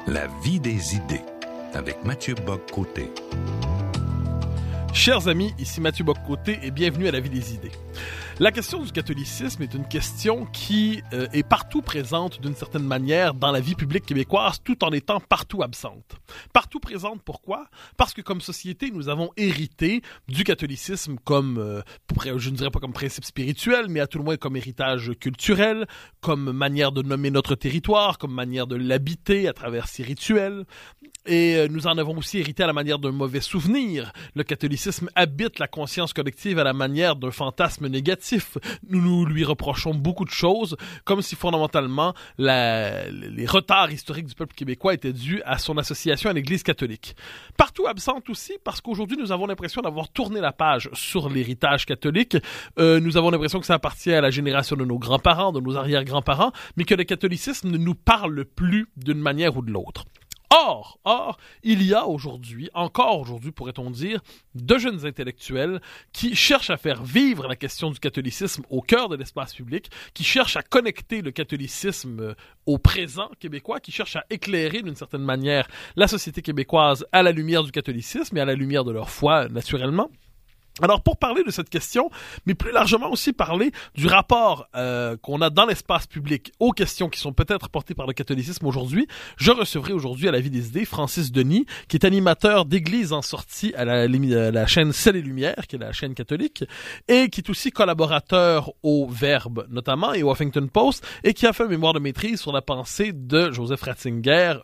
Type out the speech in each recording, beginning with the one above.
La vie des idées, avec Mathieu Bock-Côté. Chers amis, ici Mathieu Bock-Côté et bienvenue à La vie des idées. La question du catholicisme est une question qui est partout présente d'une certaine manière dans la vie publique québécoise tout en étant partout absente. Partout présente, pourquoi? Parce que comme société, nous avons hérité du catholicisme comme, je ne dirais pas comme principe spirituel, mais à tout le moins comme héritage culturel, comme manière de nommer notre territoire, comme manière de l'habiter à travers ses rituels. Et nous en avons aussi hérité à la manière d'un mauvais souvenir. Le catholicisme habite la conscience collective à la manière d'un fantasme négatif. Nous lui reprochons beaucoup de choses, comme si fondamentalement les retards historiques du peuple québécois étaient dus à son association à l'Église catholique. Partout absente aussi, parce qu'aujourd'hui nous avons l'impression d'avoir tourné la page sur l'héritage catholique. Nous avons l'impression que ça appartient à la génération de nos grands-parents, de nos arrière-grands-parents, mais que le catholicisme ne nous parle plus d'une manière ou de l'autre. Or, il y a encore aujourd'hui, pourrait-on dire, de jeunes intellectuels qui cherchent à faire vivre la question du catholicisme au cœur de l'espace public, qui cherchent à connecter le catholicisme au présent québécois, qui cherchent à éclairer d'une certaine manière la société québécoise à la lumière du catholicisme et à la lumière de leur foi, naturellement. Alors, pour parler de cette question, mais plus largement aussi parler du rapport qu'on a dans l'espace public aux questions qui sont peut-être portées par le catholicisme aujourd'hui, je recevrai aujourd'hui à La vie des idées Francis Denis, qui est animateur d'Église en sortie à la chaîne Ciel et Lumière, qui est la chaîne catholique, et qui est aussi collaborateur au Verbe, notamment, et au Huffington Post, et qui a fait un mémoire de maîtrise sur la pensée de Joseph Ratzinger,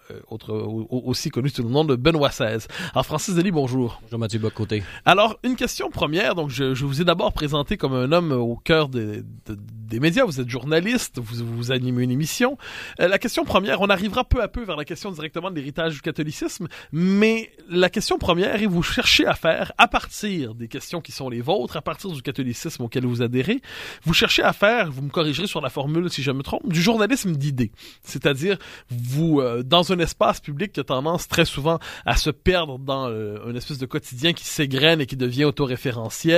aussi connu sous le nom de Benoît XVI. Alors, Francis Denis, bonjour. Bonjour Mathieu Bock-Côté. Alors, une question première, donc je vous ai d'abord présenté comme un homme au cœur des médias, vous êtes journaliste, vous animez une émission. La question première, on arrivera peu à peu vers la question directement de l'héritage du catholicisme, mais la question première est vous cherchez à faire, à partir des questions qui sont les vôtres, à partir du catholicisme auquel vous adhérez, vous cherchez à faire, vous me corrigerez sur la formule si je me trompe, du journalisme d'idées. C'est-à-dire, vous, dans un espace public qui a tendance très souvent à se perdre dans une espèce de quotidien qui s'égrène et qui devient autoréférentiel,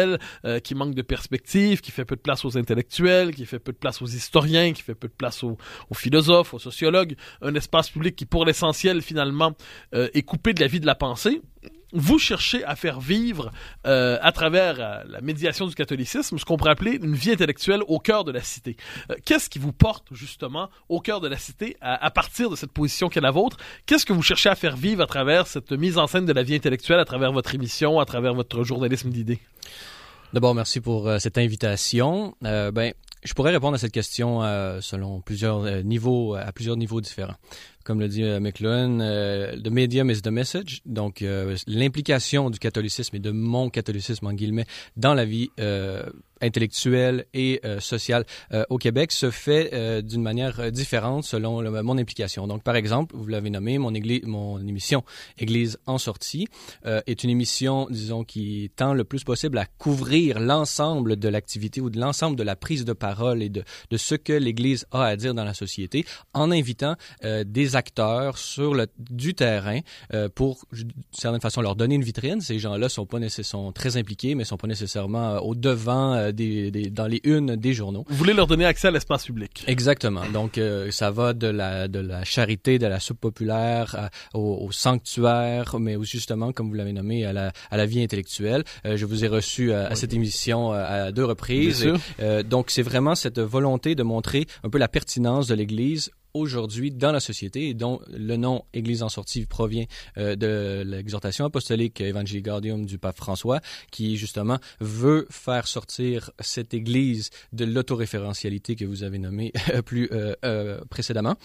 qui manque de perspective, qui fait peu de place aux intellectuels, qui fait peu de place aux historiens, qui fait peu de place aux philosophes, aux sociologues, un espace public qui, pour l'essentiel, finalement, est coupé de la vie de la pensée. Vous cherchez à faire vivre, à travers la médiation du catholicisme, ce qu'on pourrait appeler une vie intellectuelle au cœur de la cité. Qu'est-ce qui vous porte, justement, au cœur de la cité, à partir de cette position qui est la vôtre? Qu'est-ce que vous cherchez à faire vivre à travers cette mise en scène de la vie intellectuelle, à travers votre émission, à travers votre journalisme d'idées? D'abord, merci pour cette invitation. Je pourrais répondre à cette question selon plusieurs niveaux, à plusieurs niveaux différents. Comme le dit McLuhan, the medium is the message. Donc, l'implication du catholicisme et de mon catholicisme, en guillemets, dans la vie intellectuelle et sociale au Québec se fait d'une manière différente selon mon implication. Donc, par exemple, vous l'avez nommé, mon émission Église en sortie est une émission, disons, qui tend le plus possible à couvrir l'ensemble de l'activité ou de l'ensemble de la prise de parole et de ce que l'Église a à dire dans la société, en invitant des acteurs du terrain pour, d'une certaine façon, leur donner une vitrine. Ces gens-là sont très impliqués, mais sont pas nécessairement au devant dans les unes des journaux. Vous voulez leur donner accès à l'espace public. Exactement. Donc, ça va de la charité, de la soupe populaire au sanctuaire, mais aussi, justement, comme vous l'avez nommé, à la vie intellectuelle. Je vous ai reçu à cette émission à 2 reprises. Donc, c'est vraiment cette volonté de montrer un peu la pertinence de l'Église aujourd'hui dans la société, et dont le nom Église en sortie provient de l'exhortation apostolique Evangelii Gaudium du pape François, qui justement veut faire sortir cette Église de l'autoréférentialité que vous avez nommée plus précédemment.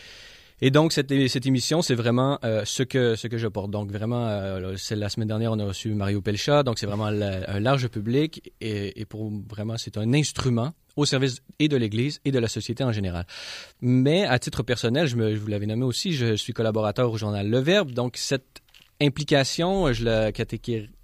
Et donc, cette émission, c'est vraiment ce que je porte. Donc, vraiment, c'est la semaine dernière, on a reçu Mario Pelcha, donc c'est vraiment un large public, et pour vraiment, c'est un instrument au service et de l'Église et de la société en général. Mais à titre personnel, je vous l'avais nommé aussi, je suis collaborateur au journal Le Verbe, donc cette implication, je la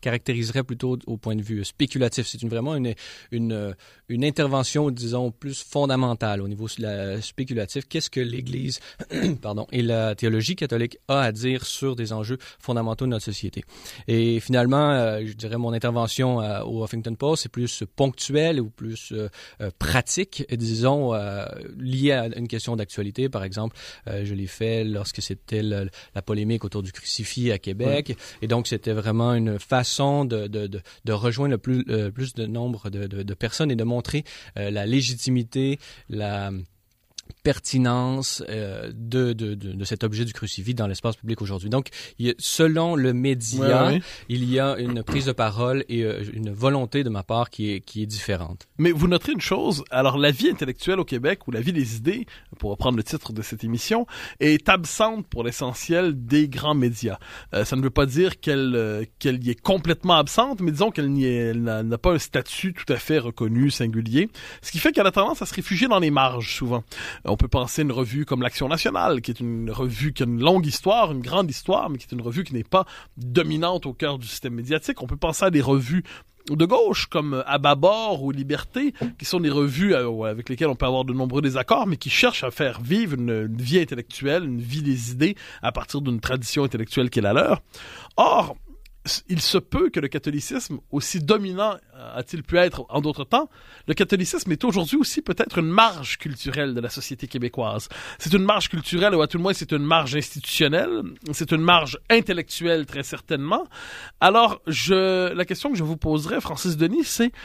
caractériserais plutôt au point de vue spéculatif. C'est vraiment une intervention, disons, plus fondamentale au niveau spéculatif. Qu'est-ce que l'Église et la théologie catholique a à dire sur des enjeux fondamentaux de notre société? Et finalement, je dirais mon intervention au Huffington Post, c'est plus ponctuel ou plus pratique, disons, lié à une question d'actualité. Par exemple, je l'ai fait lorsque c'était la polémique autour du crucifix à Québec. Oui. Et donc, c'était vraiment une façon de rejoindre le plus de nombre de personnes et de montrer la légitimité, la pertinence de cet objet du crucifix dans l'espace public aujourd'hui. Donc, selon le média, il y a une prise de parole et une volonté de ma part qui est différente. Mais vous noterez une chose, alors la vie intellectuelle au Québec, ou la vie des idées, pour reprendre le titre de cette émission, est absente pour l'essentiel des grands médias. Ça ne veut pas dire qu'elle y est complètement absente, mais disons qu'elle n'a pas un statut tout à fait reconnu, singulier, ce qui fait qu'elle a tendance à se réfugier dans les marges, souvent. On peut penser à une revue comme l'Action nationale, qui est une revue qui a une longue histoire, une grande histoire, mais qui est une revue qui n'est pas dominante au cœur du système médiatique. On peut penser à des revues de gauche comme Ababor ou Liberté, qui sont des revues avec lesquelles on peut avoir de nombreux désaccords, mais qui cherchent à faire vivre une vie intellectuelle, une vie des idées à partir d'une tradition intellectuelle qui est la leur. Or, il se peut que le catholicisme, aussi dominant a-t-il pu être en d'autres temps, le catholicisme est aujourd'hui aussi peut-être une marge culturelle de la société québécoise. C'est une marge culturelle, ou à tout le moins c'est une marge institutionnelle, c'est une marge intellectuelle très certainement. Alors, la question que je vous poserai, Francis Denis, c'est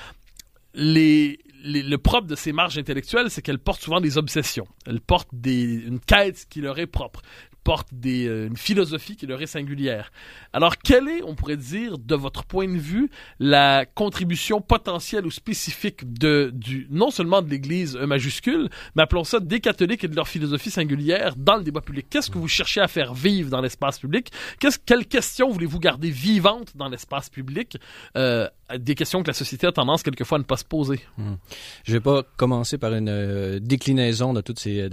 le propre de ces marges intellectuelles, c'est qu'elles portent souvent des obsessions. Elles portent une quête qui leur est propre. Porte une philosophie qui leur est singulière. Alors, quelle est, on pourrait dire, de votre point de vue, la contribution potentielle ou spécifique non seulement de l'Église majuscule, mais appelons ça des catholiques et de leur philosophie singulière dans le débat public? Qu'est-ce que vous cherchez à faire vivre dans l'espace public? Quelles questions voulez-vous garder vivantes dans l'espace public? Des questions que la société a tendance quelquefois à ne pas se poser. Je vais pas commencer par une déclinaison de tous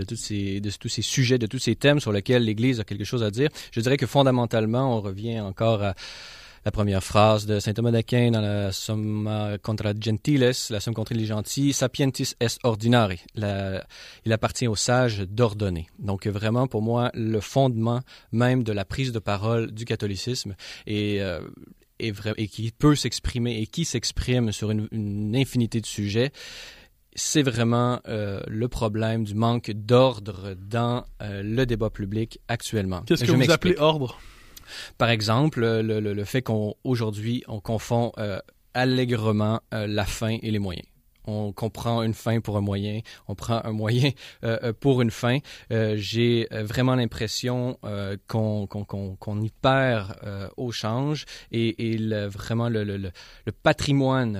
ces sujets, de tous ces thèmes sur lesquels l'Église a quelque chose à dire. Je dirais que fondamentalement, on revient encore à la première phrase de saint Thomas d'Aquin dans la Summa contra Gentiles, la Somme contre les gentils, sapientis est ordinari. Il appartient aux sages d'ordonner. Donc vraiment, pour moi, le fondement même de la prise de parole du catholicisme et qui peut s'exprimer et qui s'exprime sur une infinité de sujets, c'est vraiment le problème du manque d'ordre dans le débat public actuellement. Qu'est-ce que vous appelez ordre? Par exemple, le fait qu'aujourd'hui, on confond allègrement la fin et les moyens. On comprend une fin pour un moyen, on prend un moyen pour une fin. J'ai vraiment l'impression qu'on y perd au change et vraiment le patrimoine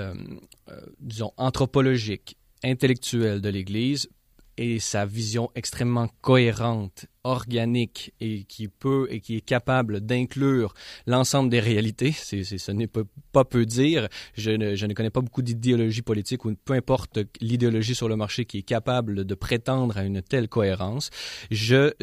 disons, anthropologique, intellectuelle de l'Église et sa vision extrêmement cohérente, organique et qui est capable d'inclure l'ensemble des réalités. Ce n'est pas peu dire. Je ne connais pas beaucoup d'idéologie politique ou peu importe l'idéologie sur le marché qui est capable de prétendre à une telle cohérence. C'est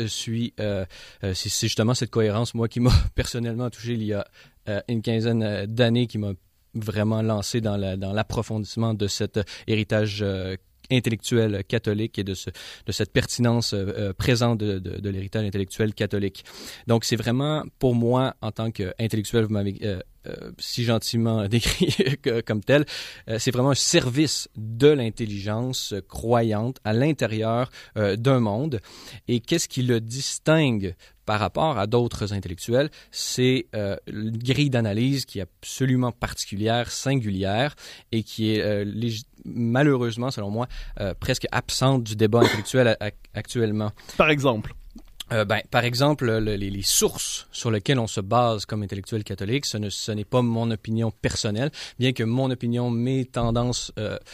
justement cette cohérence, moi, qui m'a personnellement touché il y a une quinzaine d'années, qui m'a vraiment lancé dans l'approfondissement de cet héritage intellectuel catholique et de cette pertinence présente de l'héritage intellectuel catholique. Donc, c'est vraiment, pour moi, en tant qu'intellectuel, vous m'avez si gentiment décrit comme tel, c'est vraiment un service de l'intelligence croyante à l'intérieur d'un monde. Et qu'est-ce qui le distingue par rapport à d'autres intellectuels? C'est une grille d'analyse qui est absolument particulière, singulière, et qui est malheureusement, selon moi, presque absente du débat intellectuel actuellement. Par exemple? Par exemple, les sources sur lesquelles on se base comme intellectuel catholique, ce n'est pas mon opinion personnelle, bien que mon opinion, mes tendances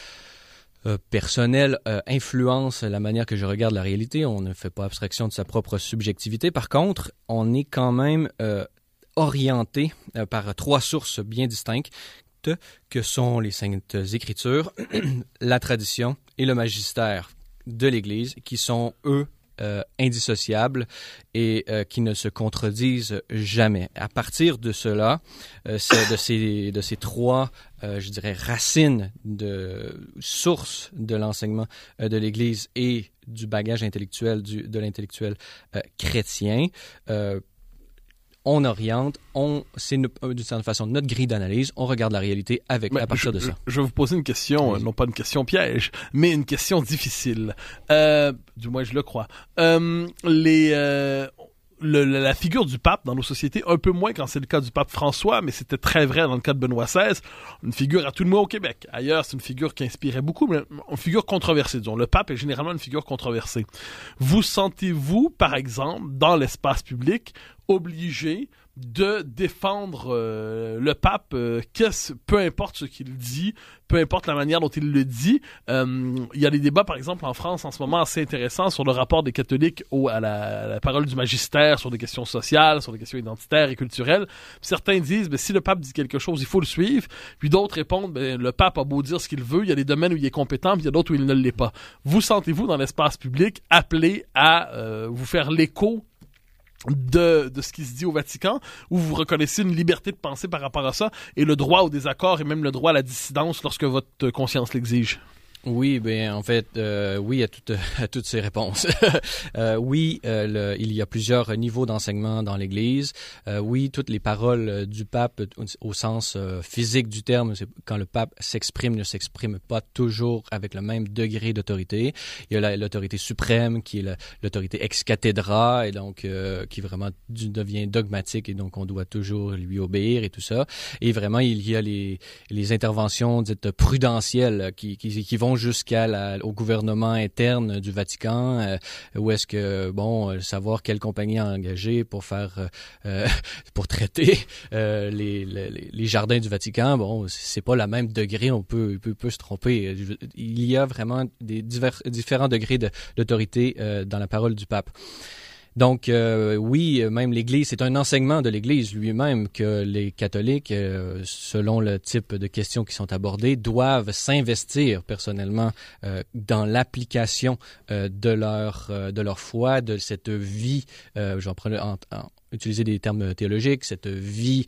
personnelles influencent la manière que je regarde la réalité. On ne fait pas abstraction de sa propre subjectivité. Par contre, on est quand même orienté par trois sources bien distinctes que sont les Saintes Écritures, la tradition et le magistère de l'Église, qui sont, eux, indissociables et qui ne se contredisent jamais. À partir de cela, de ces trois, je dirais, racines de sources de l'enseignement de l'Église et du bagage intellectuel de l'intellectuel chrétien, on oriente, c'est d'une certaine façon notre grille d'analyse, on regarde la réalité à partir de ça. Je vais vous poser une question, non pas une question piège, mais une question difficile. Du moins, je le crois. La figure du pape dans nos sociétés, un peu moins quand c'est le cas du pape François, mais c'était très vrai dans le cas de Benoît XVI, une figure à tout le moins au Québec. Ailleurs, c'est une figure qui inspirait beaucoup, mais une figure controversée, disons. Le pape est généralement une figure controversée. Vous sentez-vous, par exemple, dans l'espace public, obligé de défendre le pape, peu importe ce qu'il dit, peu importe la manière dont il le dit. Il y a des débats, par exemple, en France en ce moment assez intéressants sur le rapport des catholiques à la parole du magistère, sur des questions sociales, sur des questions identitaires et culturelles. Puis certains disent, si le pape dit quelque chose, il faut le suivre. Puis d'autres répondent, le pape a beau dire ce qu'il veut, il y a des domaines où il est compétent, puis il y a d'autres où il ne l'est pas. Vous sentez-vous dans l'espace public appelé à vous faire l'écho de ce qui se dit au Vatican, où vous reconnaissez une liberté de penser par rapport à ça, et le droit au désaccord et même le droit à la dissidence lorsque votre conscience l'exige? Oui, en fait, oui à toutes ces réponses. Oui, il y a plusieurs niveaux d'enseignement dans l'Église. Oui, toutes les paroles du pape au sens physique du terme, c'est quand le pape s'exprime, ne s'exprime pas toujours avec le même degré d'autorité. Il y a l'autorité suprême qui est l'autorité ex cathedra et donc qui vraiment devient dogmatique et donc on doit toujours lui obéir et tout ça. Et vraiment, il y a les interventions dites prudentielles qui vont au gouvernement interne du Vatican, où est-ce que, savoir quelle compagnie engager pour pour traiter les jardins du Vatican, c'est pas le même degré, on peut se tromper. Il y a vraiment des différents degrés d'autorité dans la parole du pape. Donc, oui, même l'Église, c'est un enseignement de l'Église lui-même que les catholiques, selon le type de questions qui sont abordées, doivent s'investir personnellement dans l'application de leur foi, de cette vie, utiliser des termes théologiques, cette vie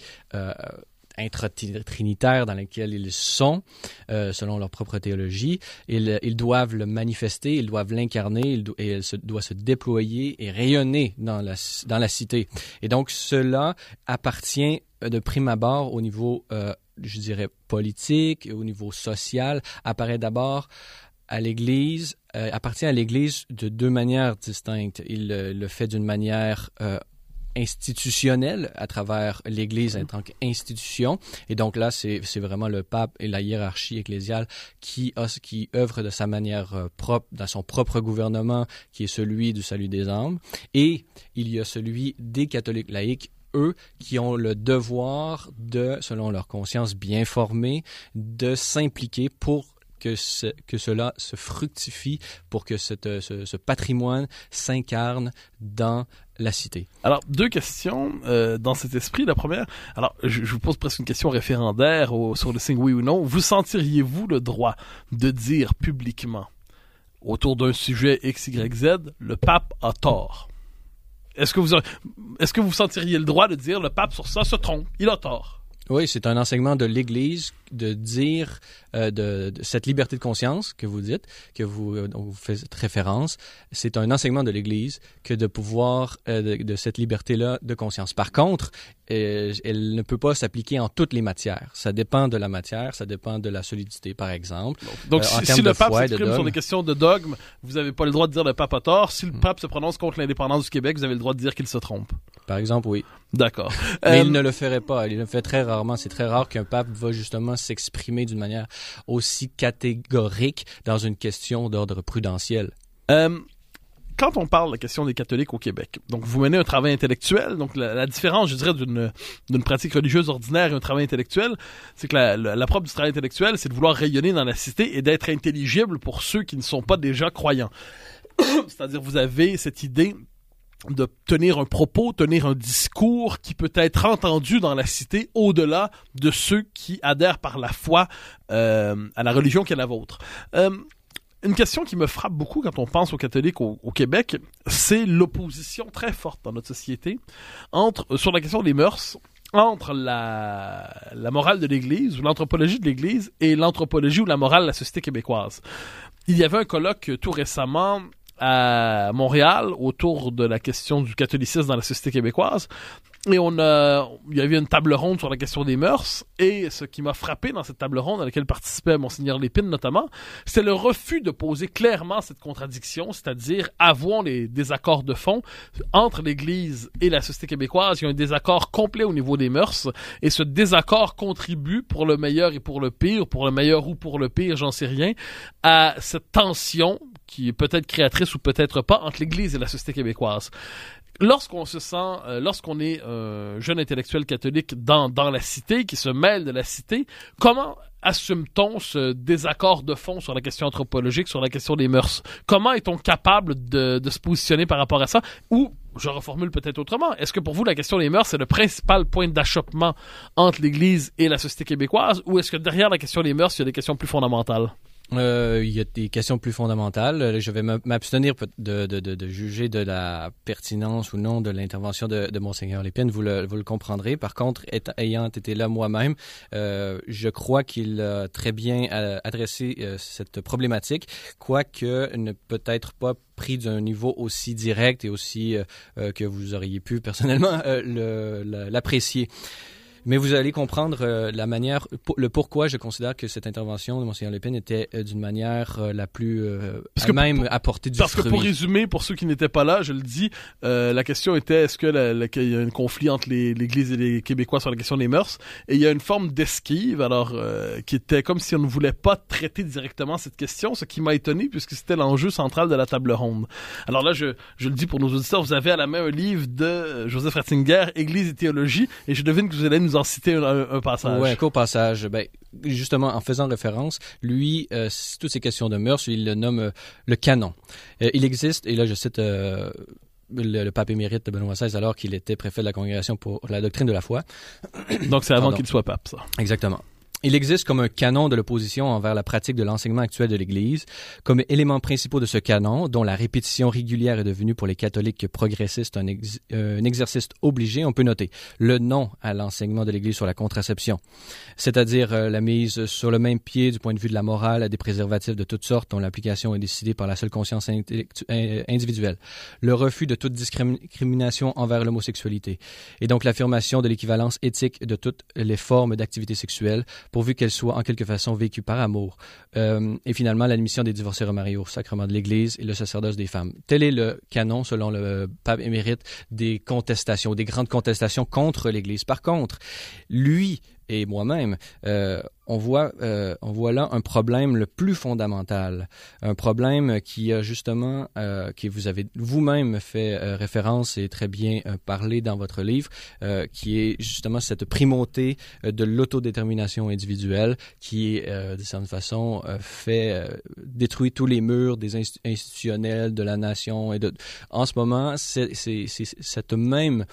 intra-trinitaire dans laquelle ils sont, selon leur propre théologie. Ils doivent le manifester, ils doivent l'incarner, et elle doit se déployer et rayonner dans la cité. Et donc, cela appartient de prime abord au niveau, je dirais, politique, au niveau social, apparaît d'abord à l'Église, appartient à l'Église de deux manières distinctes. Il le fait d'une manière institutionnelle à travers l'Église en tant qu'institution. Et donc là, c'est vraiment le pape et la hiérarchie ecclésiale qui œuvre de sa manière propre, dans son propre gouvernement, qui est celui du salut des âmes. Et il y a celui des catholiques laïcs, eux, qui ont le devoir de, selon leur conscience bien formée, de s'impliquer pour que cela se fructifie, pour que ce patrimoine s'incarne dans la cité. Alors, deux questions dans cet esprit. La première, alors je vous pose presque une question référendaire sur le signe oui ou non. Vous sentiriez-vous le droit de dire publiquement, autour d'un sujet X, Y, Z, le pape a tort? Est-ce que vous sentiriez le droit de dire le pape sur ça se trompe, il a tort? Oui, c'est un enseignement de l'Église de dire de cette liberté de conscience que vous dites, dont vous faites référence. C'est un enseignement de l'Église que de pouvoir de cette liberté-là de conscience. Par contre, elle ne peut pas s'appliquer en toutes les matières. Ça dépend de la matière, ça dépend de la solidité, par exemple. Donc, si le pape s'exprime sur des questions de dogme, vous n'avez pas le droit de dire le pape a tort. Si le pape se prononce contre l'indépendance du Québec, vous avez le droit de dire qu'il se trompe. Par exemple, oui. D'accord. Mais il ne le ferait pas. Il le fait très rarement. C'est très rare qu'un pape va justement s'exprimer d'une manière aussi catégorique dans une question d'ordre prudentiel. Quand on parle de la question des catholiques au Québec, donc vous menez un travail intellectuel, donc la différence, je dirais, d'une pratique religieuse ordinaire et un travail intellectuel, c'est que la propre du travail intellectuel, c'est de vouloir rayonner dans la cité et d'être intelligible pour ceux qui ne sont pas déjà croyants. C'est-à-dire, vous avez cette idée de tenir un propos, tenir un discours qui peut être entendu dans la cité au-delà de ceux qui adhèrent par la foi à la religion qui est la vôtre. une question qui me frappe beaucoup quand on pense aux catholiques au Québec, c'est l'opposition très forte dans notre société sur la question des mœurs, entre la morale de l'Église ou l'anthropologie de l'Église et l'anthropologie ou la morale de la société québécoise. Il y avait un colloque tout récemment à Montréal autour de la question du catholicisme dans la société québécoise. Et il y avait une table ronde sur la question des mœurs, et ce qui m'a frappé dans cette table ronde, à laquelle participait Monseigneur Lépine notamment, c'est le refus de poser clairement cette contradiction, c'est-à-dire avouons les désaccords de fond entre l'Église et la société québécoise. Il y a un désaccord complet au niveau des mœurs, et ce désaccord contribue, pour le meilleur et pour le pire, pour le meilleur ou pour le pire, j'en sais rien, à cette tension qui est peut-être créatrice ou peut-être pas entre l'Église et la société québécoise. Lorsqu'on est un jeune intellectuel catholique dans la cité, qui se mêle de la cité, comment assume-t-on ce désaccord de fond sur la question anthropologique, sur la question des mœurs? Comment est-on capable de se positionner par rapport à ça? Ou, je reformule peut-être autrement, est-ce que pour vous, la question des mœurs, c'est le principal point d'achoppement entre l'Église et la société québécoise? Ou est-ce que derrière la question des mœurs, il y a des questions plus fondamentales? Il y a des questions plus fondamentales. Je vais m'abstenir de juger de la pertinence ou non de l'intervention de Monseigneur Lépine. Vous le comprendrez. Par contre, ayant été là moi-même, je crois qu'il a très bien adressé cette problématique, quoique ne peut-être pas pris d'un niveau aussi direct et aussi que vous auriez pu personnellement l'apprécier. Mais vous allez comprendre la manière, le pourquoi je considère que cette intervention de Monseigneur Lépine était d'une manière la plus même apporter du fruit. Parce que pour résumer, pour ceux qui n'étaient pas là, je le dis, la question était est-ce qu'il y a un conflit entre l'Église et les Québécois sur la question des mœurs? Et il y a une forme d'esquive, alors qui était comme si on ne voulait pas traiter directement cette question, ce qui m'a étonné puisque c'était l'enjeu central de la table ronde. Alors là, je le dis pour nos auditeurs, vous avez à la main un livre de Joseph Ratzinger, Église et théologie, et je devine que vous allez nous en citer un passage. Oui, un court passage. Ben, justement, en faisant référence, lui, toutes ces questions de mœurs, il le nomme le canon. Il existe, et là je cite le pape émérite de Benoît XVI, alors qu'il était préfet de la Congrégation pour la doctrine de la foi. Donc c'est avant qu'il soit pape, ça. Exactement. Il existe comme un canon de l'opposition envers la pratique de l'enseignement actuel de l'Église. Comme éléments principaux de ce canon, dont la répétition régulière est devenue pour les catholiques progressistes un exercice obligé, on peut noter le non à l'enseignement de l'Église sur la contraception, c'est-à-dire la mise sur le même pied du point de vue de la morale à des préservatifs de toutes sortes dont l'application est décidée par la seule conscience individuelle, le refus de toute discrimination envers l'homosexualité, et donc l'affirmation de l'équivalence éthique de toutes les formes d'activité sexuelle, pourvu qu'elle soit en quelque façon vécue par amour. Et finalement, l'admission des divorcés remariés au sacrement de l'Église et le sacerdoce des femmes. Tel est le canon, selon le pape émérite, des contestations, des grandes contestations contre l'Église. Par contre, lui et moi-même, on voit là un problème le plus fondamental, un problème qui a justement, qui vous avez vous-même fait référence et très bien parlé dans votre livre, qui est justement cette primauté de l'autodétermination individuelle qui, de certaine façon, détruit tous les murs des institutionnels de la nation. En ce moment, c'est cette même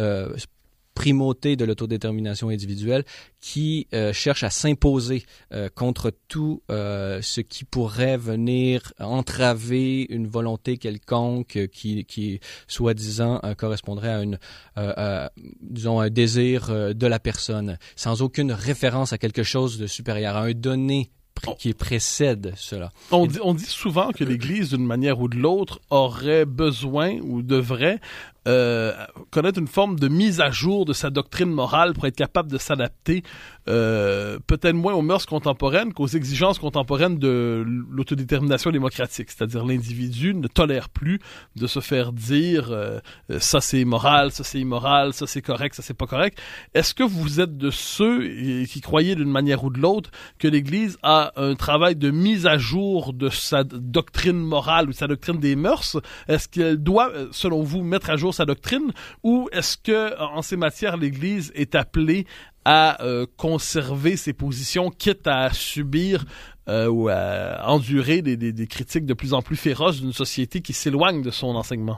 primauté de l'autodétermination individuelle qui cherche à s'imposer contre tout ce qui pourrait venir entraver une volonté quelconque qui soi-disant correspondrait à un désir de la personne, sans aucune référence à quelque chose de supérieur, à un donné qui précède cela. On dit souvent que l'Église, d'une manière ou de l'autre, aurait besoin ou devrait connaître une forme de mise à jour de sa doctrine morale pour être capable de s'adapter peut-être moins aux mœurs contemporaines qu'aux exigences contemporaines de l'autodétermination démocratique. C'est-à-dire l'individu ne tolère plus de se faire dire ça c'est immoral, ça c'est immoral, ça c'est correct, ça c'est pas correct. Est-ce que vous êtes de ceux qui croyez d'une manière ou de l'autre que l'Église a un travail de mise à jour de sa doctrine morale ou de sa doctrine des mœurs? Est-ce qu'elle doit, selon vous, mettre à jour sa doctrine, ou est-ce que en ces matières l'Église est appelée à conserver ses positions, quitte à subir ou à endurer des critiques de plus en plus féroces d'une société qui s'éloigne de son enseignement?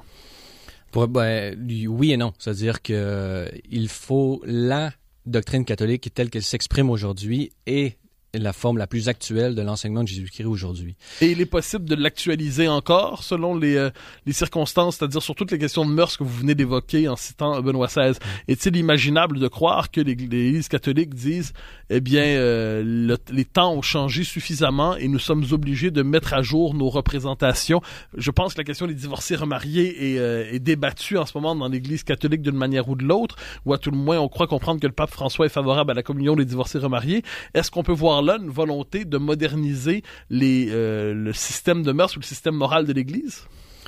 Oui et non. C'est-à-dire que il faut la doctrine catholique telle qu'elle s'exprime aujourd'hui et la forme la plus actuelle de l'enseignement de Jésus-Christ aujourd'hui. Et il est possible de l'actualiser encore selon les circonstances, c'est-à-dire sur toutes les questions de mœurs que vous venez d'évoquer en citant Benoît XVI. Est-il imaginable de croire que l'Église catholique dise, eh bien, les temps ont changé suffisamment et nous sommes obligés de mettre à jour nos représentations? Je pense que la question des divorcés remariés est débattue en ce moment dans l'Église catholique d'une manière ou de l'autre, ou à tout le moins on croit comprendre que le pape François est favorable à la communion des divorcés remariés. Est-ce qu'on peut voir là une volonté de moderniser le système de mœurs ou le système moral de l'Église?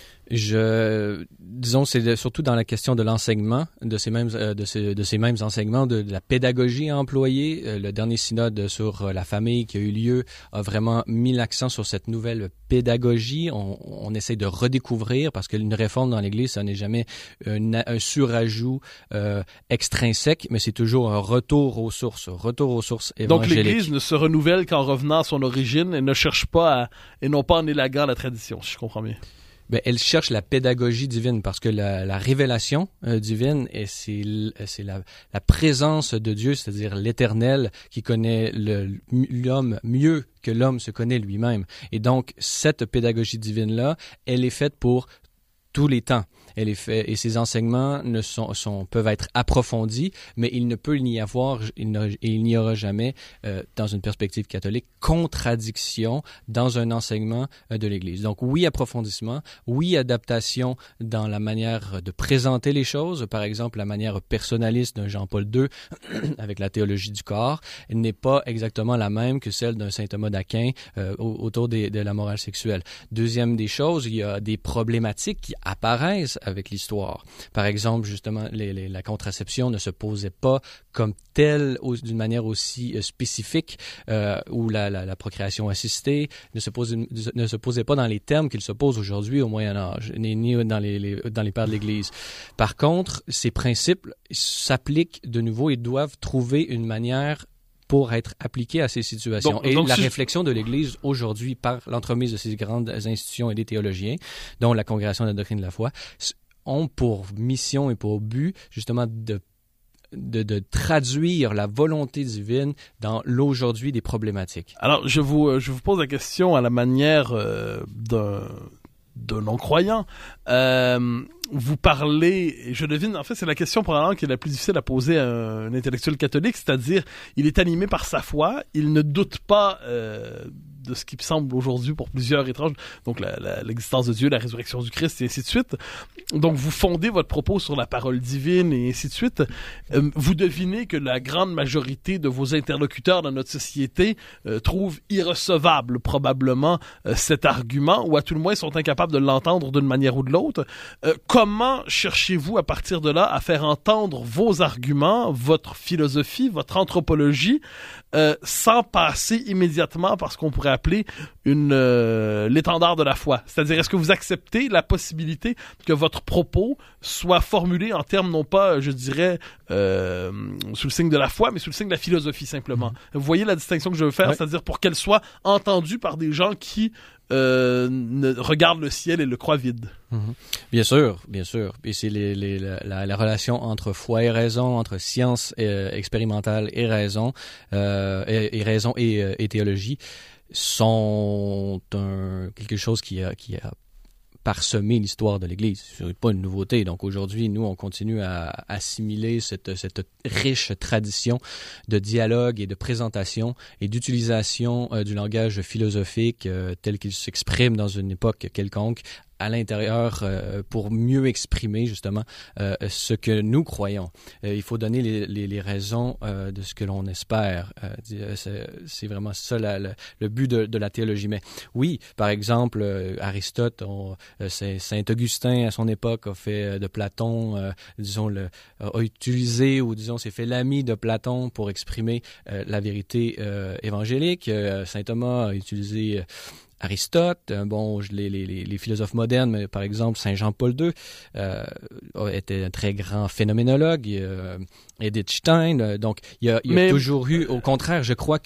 Disons, c'est surtout dans la question de l'enseignement, de ces mêmes enseignements, de la pédagogie à employer. Le dernier synode sur la famille qui a eu lieu a vraiment mis l'accent sur cette nouvelle pédagogie. On essaie de redécouvrir, parce qu'une réforme dans l'Église, ça n'est jamais un surajout extrinsèque, mais c'est toujours un retour aux sources évangéliques. Donc l'Église ne se renouvelle qu'en revenant à son origine et ne cherche pas et non pas en élaguant la tradition, si je comprends bien. Ben, elle cherche la pédagogie divine, parce que la révélation divine, c'est la présence de Dieu, c'est-à-dire l'Éternel qui connaît l'homme mieux que l'homme se connaît lui-même. Et donc, cette pédagogie divine-là, elle est faite pour tous les temps. Et ces enseignements peuvent être approfondis, mais il n'y aura jamais, dans une perspective catholique, contradiction dans un enseignement de l'Église. Donc oui, approfondissement, oui, adaptation dans la manière de présenter les choses. Par exemple, la manière personnaliste d'un Jean-Paul II avec la théologie du corps n'est pas exactement la même que celle d'un saint Thomas d'Aquin autour de la morale sexuelle. Deuxième des choses, il y a des problématiques qui apparaissent avec l'histoire. Par exemple, justement, la contraception ne se posait pas comme telle d'une manière aussi spécifique, ou la procréation assistée ne se posait pas dans les termes qu'il se pose aujourd'hui au Moyen Âge, ni dans les pères de l'Église. Par contre, ces principes s'appliquent de nouveau et doivent trouver une manière pour être appliqué à ces situations. Donc, réflexion de l'Église aujourd'hui, par l'entremise de ces grandes institutions et des théologiens, dont la Congrégation de la doctrine de la foi, ont pour mission et pour but, justement, de traduire la volonté divine dans l'aujourd'hui des problématiques. Alors, je vous pose la question à la manière d'un non-croyant. Vous parlez, je devine, en fait, c'est la question probablement qui est la plus difficile à poser à un intellectuel catholique, c'est-à-dire, il est animé par sa foi, il ne doute pas de ce qui semble aujourd'hui pour plusieurs étranges, donc l'existence de Dieu, la résurrection du Christ, et ainsi de suite. Donc, vous fondez votre propos sur la parole divine, et ainsi de suite. Vous devinez que la grande majorité de vos interlocuteurs dans notre société trouvent irrecevable, probablement, cet argument, ou à tout le moins sont incapables de l'entendre d'une manière ou de l'autre. Comment cherchez-vous, à partir de là, à faire entendre vos arguments, votre philosophie, votre anthropologie, sans passer immédiatement par ce qu'on pourrait appeler l'étendard de la foi? C'est-à-dire, est-ce que vous acceptez la possibilité que votre propos soit formulé en termes, non pas, je dirais, sous le signe de la foi, mais sous le signe de la philosophie, simplement? Vous voyez la distinction que je veux faire? Ouais. C'est-à-dire pour qu'elle soit entendue par des gens qui regardent le ciel et le croient vide. Bien sûr. Et c'est la relation entre foi et raison, entre science expérimentale et raison, et théologie, sont quelque chose qui a parsemé l'histoire de l'Église. Ce n'est pas une nouveauté. Donc aujourd'hui, nous, on continue à assimiler cette riche tradition de dialogue et de présentation et d'utilisation du langage philosophique tel qu'il s'exprime dans une époque quelconque à l'intérieur pour mieux exprimer justement ce que nous croyons. Il faut donner les raisons de ce que l'on espère. C'est vraiment ça le but de la théologie. Mais oui, par exemple, Aristote, Saint-Augustin à son époque a fait de Platon, a utilisé ou disons s'est fait l'ami de Platon pour exprimer la vérité évangélique. Saint Thomas a utilisé Aristote, les philosophes modernes, mais par exemple Saint Jean-Paul II était un très grand phénoménologue, Edith Stein, donc il y a toujours eu, au contraire, je crois que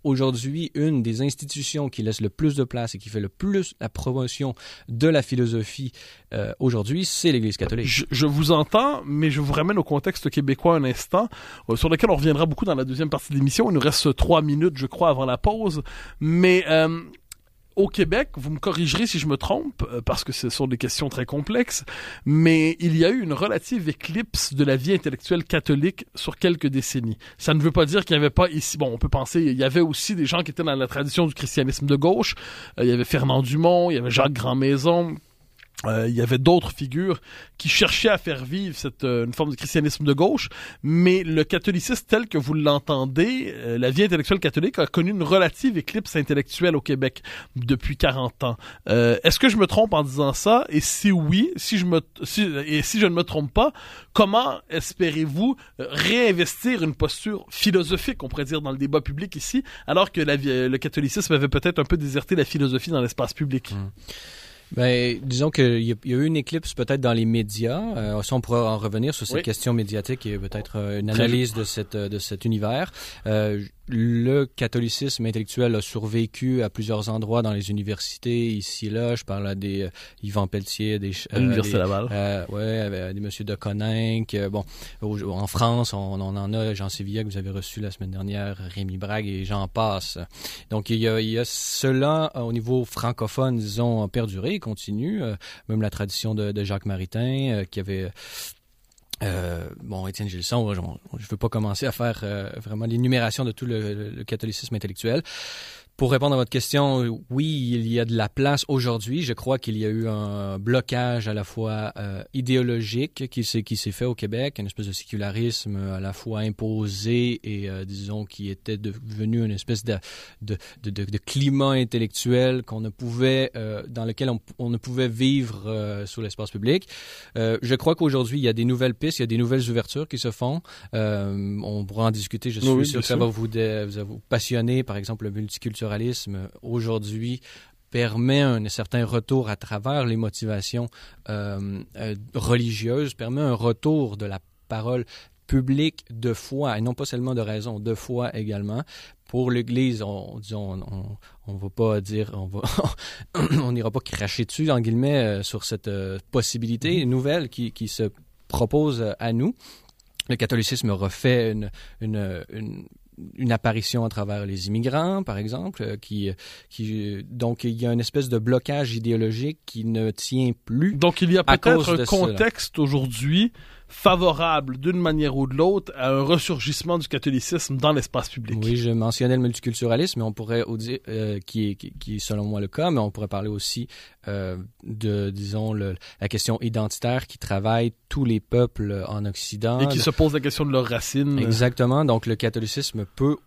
aujourd'hui, une des institutions qui laisse le plus de place et qui fait le plus la promotion de la philosophie aujourd'hui, c'est l'Église catholique. Je vous entends, mais je vous ramène au contexte québécois un instant, sur lequel on reviendra beaucoup dans la deuxième partie de l'émission. Il nous reste 3 minutes, je crois, avant la pause. Mais au Québec, vous me corrigerez si je me trompe, parce que ce sont des questions très complexes, mais il y a eu une relative éclipse de la vie intellectuelle catholique sur quelques décennies. Ça ne veut pas dire qu'il n'y avait pas ici... Bon, on peut penser, il y avait aussi des gens qui étaient dans la tradition du christianisme de gauche. Il y avait Fernand Dumont, il y avait Jacques Grandmaison... il y avait d'autres figures qui cherchaient à faire vivre une forme de christianisme de gauche, mais le catholicisme tel que vous l'entendez, la vie intellectuelle catholique a connu une relative éclipse intellectuelle au Québec depuis 40 ans. Est-ce que je me trompe en disant ça? Et si oui, si je ne me trompe pas, comment espérez-vous réinvestir une posture philosophique, on pourrait dire, dans le débat public ici, alors que le catholicisme avait peut-être un peu déserté la philosophie dans l'espace public? Ben, disons qu'il y a eu une éclipse peut-être dans les médias. Ça, on pourra en revenir sur cette question médiatique et peut-être une analyse de cet univers. Le catholicisme intellectuel a survécu à plusieurs endroits dans les universités, ici et là. Je parle à des Yvan Pelletier, l'Université Laval. Des Monsieur de Coninck. En France, on en a Jean Sévilla que vous avez reçu la semaine dernière, Rémi Brague et j'en passe. Donc il y a cela au niveau francophone, disons, perduré, continue. Même la tradition de Jacques Maritain qui avait... Étienne Gilson, je ne veux pas commencer à faire vraiment l'énumération de tout le catholicisme intellectuel. Pour répondre à votre question, oui, il y a de la place aujourd'hui. Je crois qu'il y a eu un blocage à la fois idéologique qui s'est fait au Québec, une espèce de sécularisme à la fois imposé et, disons, qui était devenu une espèce de climat intellectuel qu'on ne pouvait, dans lequel on ne pouvait vivre sous l'espace public. Je crois qu'aujourd'hui, il y a des nouvelles pistes, il y a des nouvelles ouvertures qui se font. On pourra en discuter, je suis sûr que ça va vous passionner, par exemple, le multiculturalisme aujourd'hui permet un certain retour à travers les motivations religieuses, permet un retour de la parole publique de foi, et non pas seulement de raison, de foi également. Pour l'Église, on va pas dire, on n'ira pas cracher dessus, en guillemets, sur cette possibilité nouvelle qui se propose à nous. Le catholicisme refait une apparition à travers les immigrants, par exemple, donc il y a une espèce de blocage idéologique qui ne tient plus. Donc il y a peut-être un contexte aujourd'hui favorable d'une manière ou de l'autre à un ressurgissement du catholicisme dans l'espace public. Oui, je mentionnais le multiculturalisme, mais on pourrait dire, qui est selon moi le cas, mais on pourrait parler aussi disons, la question identitaire qui travaille tous les peuples en Occident. Et qui se pose la question de leurs racines. Exactement. Donc, le catholicisme peut,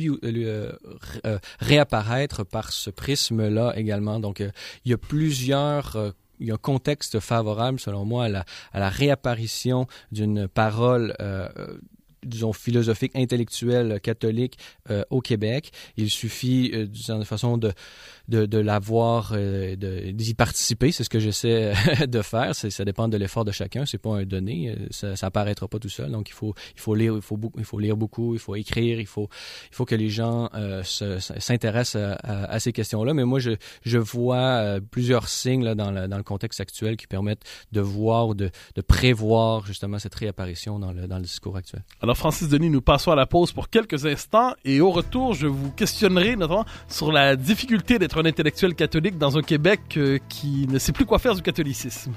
réapparaître par ce prisme-là également. Donc, il y a il y a un contexte favorable, selon moi, à la réapparition d'une parole disons, philosophique, intellectuelle, catholique au Québec. Il suffit, disons, de façon de l'avoir, d'y participer. C'est ce que j'essaie de faire. Ça dépend de l'effort de chacun. C'est pas un donné. Ça apparaîtra pas tout seul. Donc, il faut lire beaucoup. Il faut écrire. Il faut que les gens s'intéressent à ces questions-là. Mais moi, je vois plusieurs signes là, dans le contexte actuel qui permettent de voir, de prévoir justement cette réapparition dans le discours actuel. Alors, Francis Denis, nous passons à la pause pour quelques instants et au retour, je vous questionnerai notamment sur la difficulté d'être un intellectuel catholique dans un Québec qui ne sait plus quoi faire du catholicisme.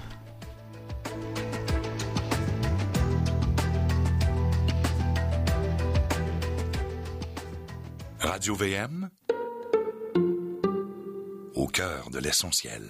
Radio VM, au cœur de l'essentiel.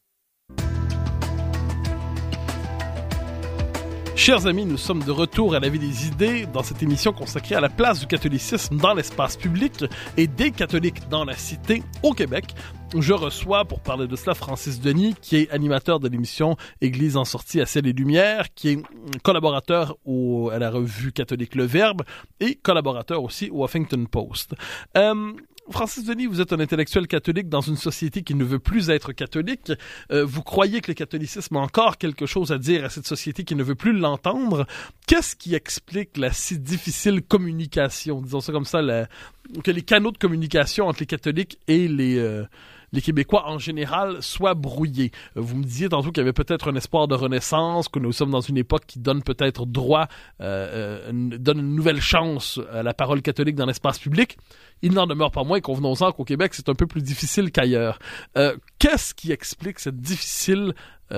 Chers amis, nous sommes de retour à la vie des idées dans cette émission consacrée à la place du catholicisme dans l'espace public et des catholiques dans la cité au Québec. Je reçois, pour parler de cela, Francis Denis, qui est animateur de l'émission Église en sortie à ciel et lumière, qui est collaborateur à la revue catholique Le Verbe et collaborateur aussi au Huffington Post. Francis Denis, vous êtes un intellectuel catholique dans une société qui ne veut plus être catholique. Vous croyez que le catholicisme a encore quelque chose à dire à cette société qui ne veut plus l'entendre. Qu'est-ce qui explique la si difficile communication, disons ça comme ça, que les canaux de communication entre les catholiques et les Québécois en général soient brouillés? Vous me disiez tantôt qu'il y avait peut-être un espoir de renaissance, que nous sommes dans une époque qui donne peut-être droit, donne une nouvelle chance à la parole catholique dans l'espace public. Il n'en demeure pas moins, convenons-en, qu'au Québec, c'est un peu plus difficile qu'ailleurs. Qu'est-ce qui explique cette difficulté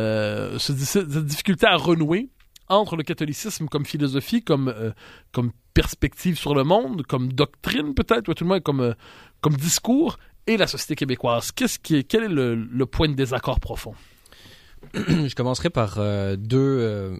à renouer entre le catholicisme comme philosophie, comme perspective sur le monde, comme doctrine peut-être, ou tout le moins comme discours, et la société québécoise? Quel est le point de désaccord profond? Je commencerai par deux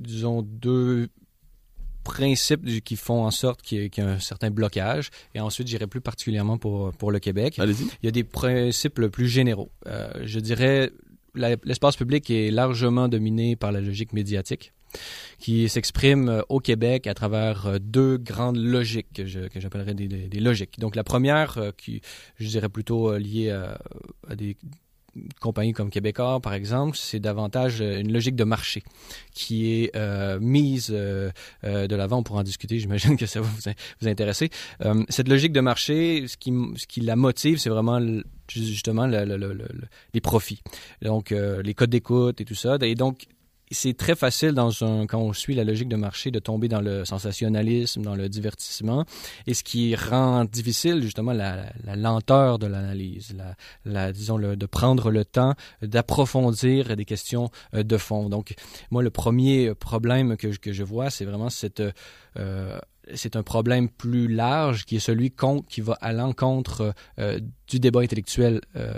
principes qui font en sorte qu'il y a un certain blocage, et ensuite j'irai plus particulièrement pour le Québec. Allez-y. Il y a des principes plus généraux. Je dirais l'espace public est largement dominé par la logique médiatique, qui s'exprime au Québec à travers deux grandes logiques que j'appellerais des logiques. Donc la première, qui je dirais plutôt liée à des compagnies comme Québécois, par exemple, c'est davantage une logique de marché qui est mise de l'avant. On pourra en discuter, j'imagine que ça va vous intéresser. Cette logique de marché, ce qui la motive, c'est vraiment justement les profits. Donc, les codes d'écoute et tout ça. Et donc, c'est très facile quand on suit la logique de marché de tomber dans le sensationnalisme, dans le divertissement, et ce qui rend difficile justement la lenteur de l'analyse, disons de prendre le temps d'approfondir des questions de fond. Donc moi, le premier problème que je vois, c'est vraiment c'est un problème plus large qui est celui qui va à l'encontre du débat intellectuel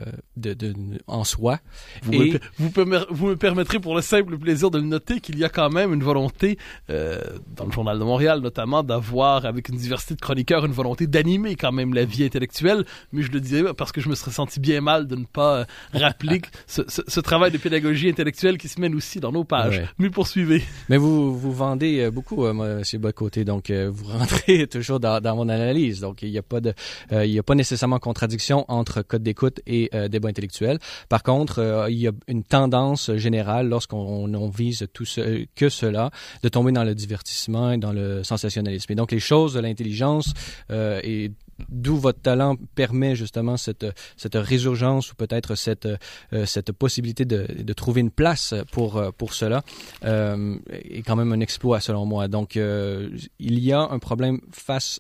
en soi. Vous me permettrez, pour le simple plaisir de le noter, qu'il y a quand même une volonté, dans le Journal de Montréal notamment, d'avoir, avec une diversité de chroniqueurs, une volonté d'animer quand même la vie intellectuelle. Mais je le disais parce que je me serais senti bien mal de ne pas rappeler ce travail de pédagogie intellectuelle qui se mène aussi dans nos pages. Ouais. Mais poursuivez. Mais vous vendez beaucoup, M. Bock-Côté, donc vous rentrez toujours dans mon analyse. Donc il n'y a pas nécessairement contradiction entre code d'écoute et débat intellectuel. Par contre, il y a une tendance générale lorsqu'on vise que cela, de tomber dans le divertissement et dans le sensationnalisme. Et donc les choses de l'intelligence et d'où votre talent permet justement cette résurgence ou peut-être cette possibilité de trouver une place pour cela est quand même un exploit selon moi. Donc il y a un problème face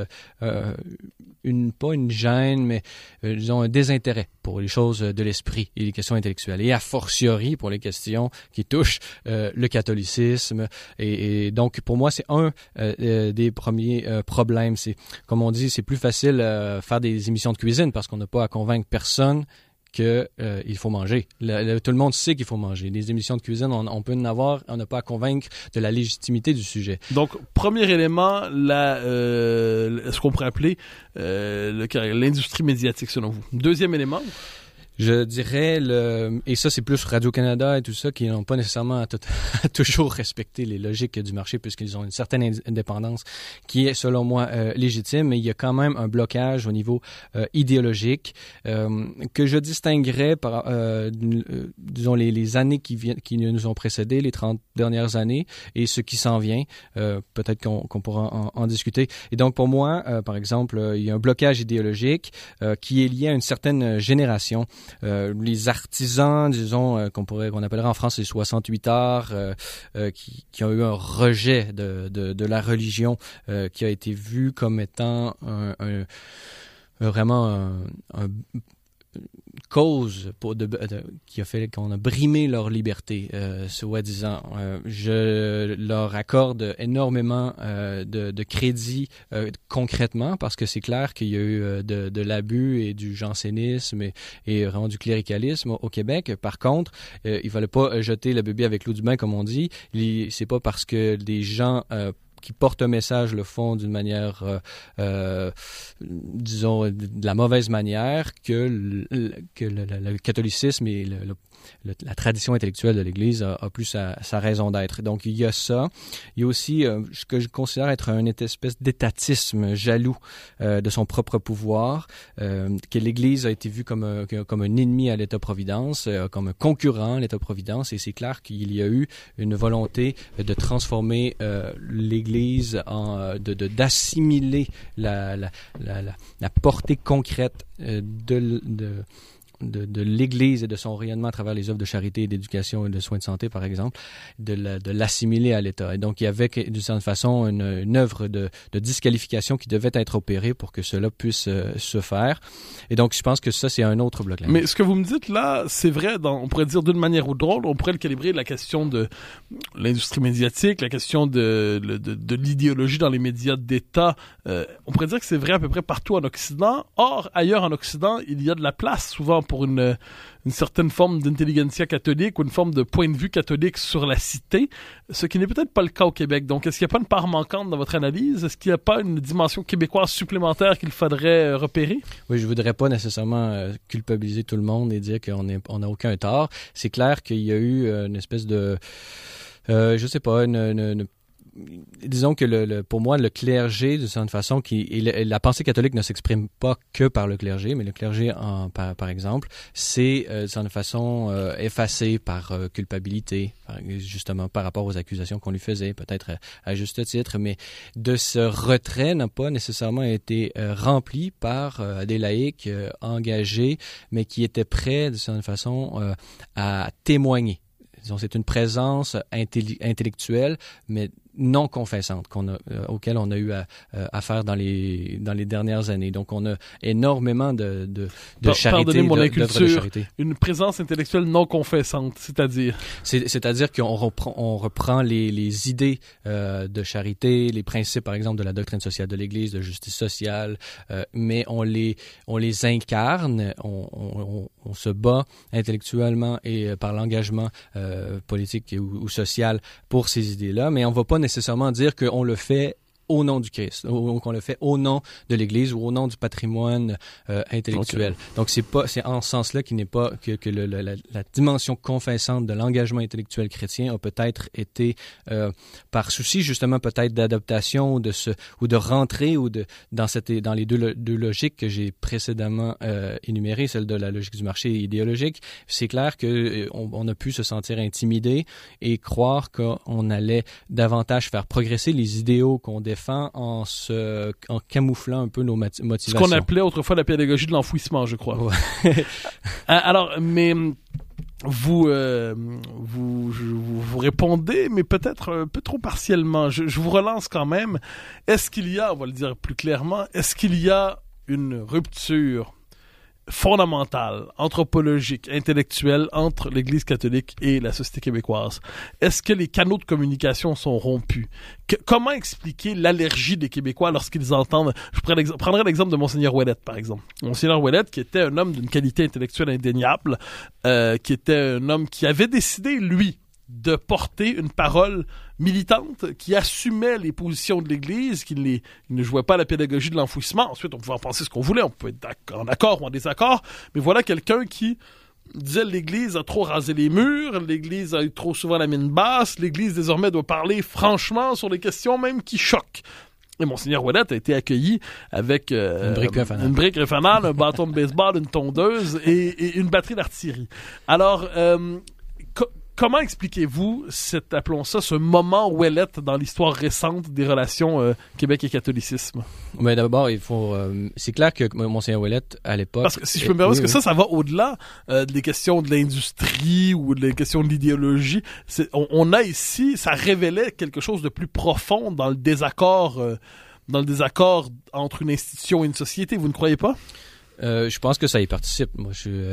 pas une gêne, mais disons un désintérêt pour les choses de l'esprit et les questions intellectuelles, et a fortiori pour les questions qui touchent le catholicisme. Et donc pour moi c'est un des premiers problèmes. C'est, comme on dit, c'est plus facile faire des émissions de cuisine parce qu'on n'a pas à convaincre personne qu'il faut manger. Tout le monde sait qu'il faut manger. Les émissions de cuisine, on peut en avoir, on n'a pas à convaincre de la légitimité du sujet. Donc, premier élément, ce qu'on pourrait appeler l'industrie médiatique, selon vous. Deuxième élément? Je dirais, et ça c'est plus Radio-Canada et tout ça, qui n'ont pas nécessairement à toujours respecter les logiques du marché puisqu'ils ont une certaine indépendance qui est selon moi légitime, mais il y a quand même un blocage au niveau idéologique que je distinguerais par, disons, les années qui nous ont précédés, les 30 dernières années, et ce qui s'en vient. Peut-être qu'on pourra en discuter. Et donc pour moi, par exemple, il y a un blocage idéologique qui est lié à une certaine génération. Les artisans, disons, qu'on appellerait en France les 68 arts, qui ont eu un rejet de la religion, qui a été vu comme étant vraiment un cause qui a fait qu'on a brimé leur liberté, soi-disant. Je leur accorde énormément de crédit concrètement parce que c'est clair qu'il y a eu de l'abus et du jansénisme et vraiment du cléricalisme au Québec. Par contre, il ne fallait pas jeter le bébé avec l'eau du bain, comme on dit. C'est pas parce que des gens qui portent un message le font d'une manière, disons, de la mauvaise manière, que le catholicisme et la tradition intellectuelle de l'Église a plus sa raison d'être. Donc, il y a ça. Il y a aussi ce que je considère être une espèce d'étatisme jaloux de son propre pouvoir, que l'Église a été vue comme un ennemi à l'État-providence, comme un concurrent à l'État-providence, et c'est clair qu'il y a eu une volonté de transformer l'Église, d'assimiler la portée concrète de l'Église et de son rayonnement à travers les œuvres de charité, d'éducation et de soins de santé, par exemple, de l'assimiler à l'État. Et donc, il y avait, d'une certaine façon, une œuvre de disqualification qui devait être opérée pour que cela puisse se faire. Et donc, je pense que ça, c'est un autre bloc. Mais ce que vous me dites là, c'est vrai, on pourrait dire d'une manière ou d'autre, on pourrait le calibrer de la question de l'industrie médiatique, la question de l'idéologie dans les médias d'État. On pourrait dire que c'est vrai à peu près partout en Occident. Or, ailleurs en Occident, il y a de la place souvent pour une certaine forme d'intelligentsia catholique ou une forme de point de vue catholique sur la cité, ce qui n'est peut-être pas le cas au Québec. Donc, est-ce qu'il n'y a pas une part manquante dans votre analyse? Est-ce qu'il n'y a pas une dimension québécoise supplémentaire qu'il faudrait repérer? Oui, je ne voudrais pas nécessairement culpabiliser tout le monde et dire qu'on n'a aucun tort. C'est clair qu'il y a eu une espèce de... je ne sais pas, disons que pour moi, le clergé, d'une certaine façon, la pensée catholique ne s'exprime pas que par le clergé, mais le clergé, par exemple, c'est d'une certaine façon effacé par culpabilité, justement par rapport aux accusations qu'on lui faisait, peut-être à juste titre, mais de ce retrait n'a pas nécessairement été rempli par des laïcs engagés, mais qui étaient prêts, d'une certaine façon, à témoigner. Disons, c'est une présence intellectuelle, mais non confessante auquel on a eu affaire dans les dernières années. Donc, on a énormément de charité, pardonnez mon inculture, de charité. Une présence intellectuelle non confessante, c'est-à-dire? C'est-à-dire qu'on reprend les idées de charité, les principes, par exemple, de la doctrine sociale de l'Église, de justice sociale, mais on les incarne, on se bat intellectuellement et par l'engagement politique ou social pour ces idées-là, mais on ne va pas nécessairement dire qu'on le fait au nom du Christ, ou qu'on le fait au nom de l'Église ou au nom du patrimoine intellectuel. Okay. Donc, c'est en ce sens-là qu'il n'est pas que la dimension confessante de l'engagement intellectuel chrétien a peut-être été par souci justement peut-être d'adaptation ou de rentrer dans les deux logiques que j'ai précédemment énumérées, celle de la logique du marché idéologique. C'est clair que on a pu se sentir intimidé et croire qu'on allait davantage faire progresser les idéaux qu'on défend en camouflant un peu nos motivations. Ce qu'on appelait autrefois la pédagogie de l'enfouissement, je crois. Ouais. Alors, mais vous répondez, mais peut-être un peu trop partiellement. Je vous relance quand même. Est-ce qu'il y a, on va le dire plus clairement, est-ce qu'il y a une rupture fondamentale, anthropologique, intellectuelle entre l'Église catholique et la société québécoise? Est-ce que les canaux de communication sont rompus? Comment expliquer l'allergie des Québécois lorsqu'ils entendent... Je prendrais l'exemple de Monseigneur Ouellette, par exemple. Monseigneur Ouellette, qui était un homme d'une qualité intellectuelle indéniable, qui était un homme qui avait décidé, lui, de porter une parole militante qui assumait les positions de l'Église, qui ne jouait pas à la pédagogie de l'enfouissement. Ensuite, on pouvait en penser ce qu'on voulait, on pouvait être en accord ou en désaccord, mais voilà quelqu'un qui disait l'Église a trop rasé les murs, l'Église a eu trop souvent la mine basse, l'Église désormais doit parler franchement sur les questions même qui choquent. Et Monseigneur Ouellette a été accueilli avec une brique réfanale, un bâton de baseball, une tondeuse et une batterie d'artillerie. Alors, comment expliquez-vous appelons ça, ce moment Ouellette dans l'histoire récente des relations Québec et catholicisme? Mais d'abord, c'est clair que Monseigneur Ouellette, à l'époque... Parce que si je peux me permettre, parce que ça va au-delà des questions de l'industrie ou des questions de l'idéologie. On a ici, ça révélait quelque chose de plus profond dans le désaccord entre une institution et une société, vous ne croyez pas? Je pense que ça y participe. Moi,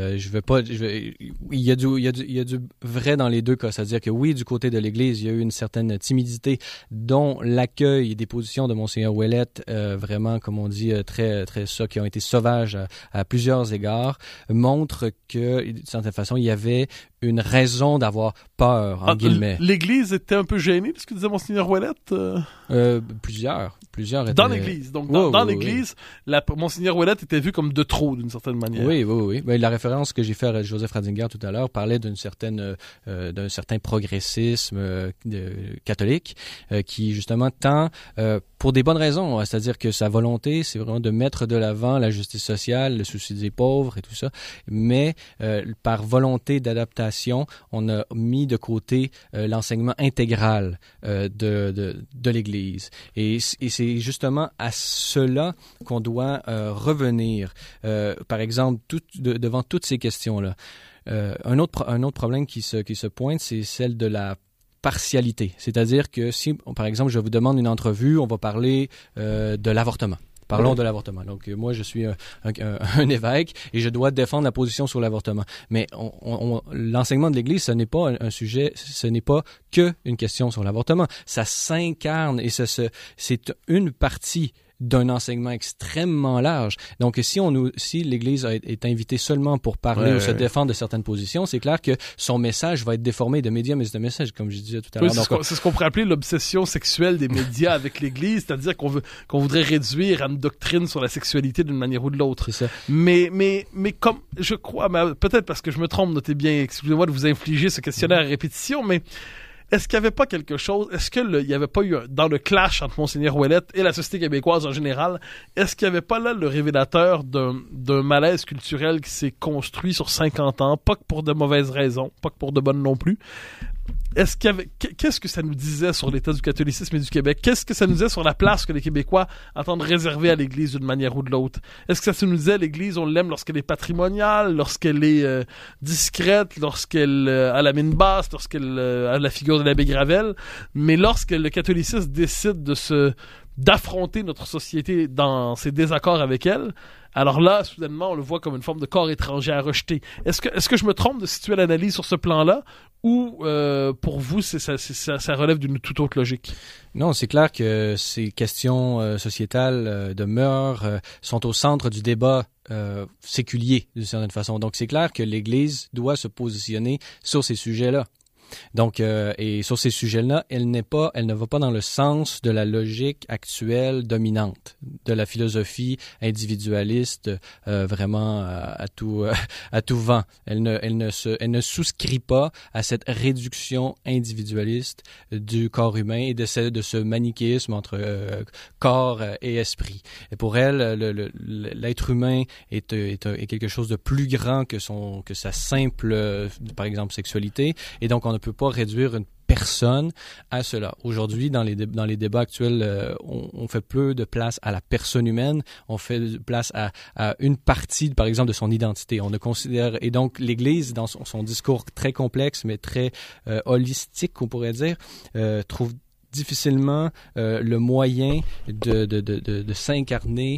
il y a du vrai dans les deux cas. C'est-à-dire que oui, du côté de l'Église, il y a eu une certaine timidité dont l'accueil des positions de Monseigneur Ouellette, vraiment, comme on dit, très, très ça, qui ont été sauvages à plusieurs égards, montre que, d'une certaine façon, il y avait une raison d'avoir peur, en guillemets. L'Église était un peu gênée de ce que disait Monseigneur Ouellette? Plusieurs étaient... Dans l'Église. Donc, dans l'Église, Monseigneur Ouellette était vu comme de trop, d'une certaine manière. Oui. Ben, la référence que j'ai faite à Joseph Ratzinger tout à l'heure parlait d'un certain progressisme catholique qui, justement, tend, pour des bonnes raisons, c'est-à-dire que sa volonté, c'est vraiment de mettre de l'avant la justice sociale, le souci des pauvres et tout ça, mais par volonté d'adaptation, on a mis de côté l'enseignement intégral de l'Église. Et c'est justement à cela qu'on doit revenir. Par exemple, devant toutes ces questions-là. Un autre problème qui se pointe, c'est celle de la partialité. C'est-à-dire que si, par exemple, je vous demande une entrevue, on va parler de l'avortement. Parlons de l'avortement. Donc, moi, je suis un évêque et je dois défendre la position sur l'avortement. Mais l'enseignement de l'Église, ce n'est pas un sujet, ce n'est pas que une question sur l'avortement. Ça s'incarne et c'est une partie d'un enseignement extrêmement large. Donc, si l'Église est invitée seulement pour parler ou se défendre de certaines positions, c'est clair que son message va être déformé de médias, mais de message, comme je disais tout à l'heure. C'est ce qu'on pourrait appeler l'obsession sexuelle des médias avec l'Église, c'est-à-dire qu'on voudrait réduire à une doctrine sur la sexualité d'une manière ou de l'autre. C'est ça. Mais comme je crois, peut-être parce que je me trompe, notez bien, excusez-moi de vous infliger ce questionnaire à répétition, mais est-ce qu'il n'y avait pas quelque chose, il n'y avait pas eu, dans le clash entre Monseigneur Ouellette et la société québécoise en général, est-ce qu'il n'y avait pas là le révélateur d'un malaise culturel qui s'est construit sur 50 ans, pas que pour de mauvaises raisons, pas que pour de bonnes non plus? Qu'est-ce que ça nous disait sur l'état du catholicisme et du Québec? Qu'est-ce que ça nous disait sur la place que les Québécois entendent réserver à l'Église d'une manière ou de l'autre? Est-ce que ça nous disait l'Église, on l'aime lorsqu'elle est patrimoniale, lorsqu'elle est discrète, lorsqu'elle a la mine basse, lorsqu'elle a la figure de l'abbé Gravel, mais lorsque le catholicisme décide d'affronter notre société dans ses désaccords avec elle, alors là, soudainement, on le voit comme une forme de corps étranger à rejeter. Est-ce que je me trompe de situer l'analyse sur ce plan-là, ou pour vous, ça relève d'une toute autre logique? Non, c'est clair que ces questions sociétales de mœurs sont au centre du débat séculier, d'une certaine façon. Donc, c'est clair que l'Église doit se positionner sur ces sujets-là. Donc, et sur ces sujets-là, elle ne va pas dans le sens de la logique actuelle dominante, de la philosophie individualiste, vraiment à tout vent. Elle ne souscrit pas à cette réduction individualiste du corps humain et de ce manichéisme entre corps et esprit. Et pour elle, l'être humain est quelque chose de plus grand que sa simple, par exemple, sexualité. Et donc, on ne peut pas réduire une personne à cela. Aujourd'hui, dans les débats actuels, on fait peu de place à la personne humaine, on fait place à une partie, par exemple, de son identité. On ne considère, et donc l'Église, dans son discours très complexe, mais très holistique, on pourrait dire, trouve difficilement le moyen de s'incarner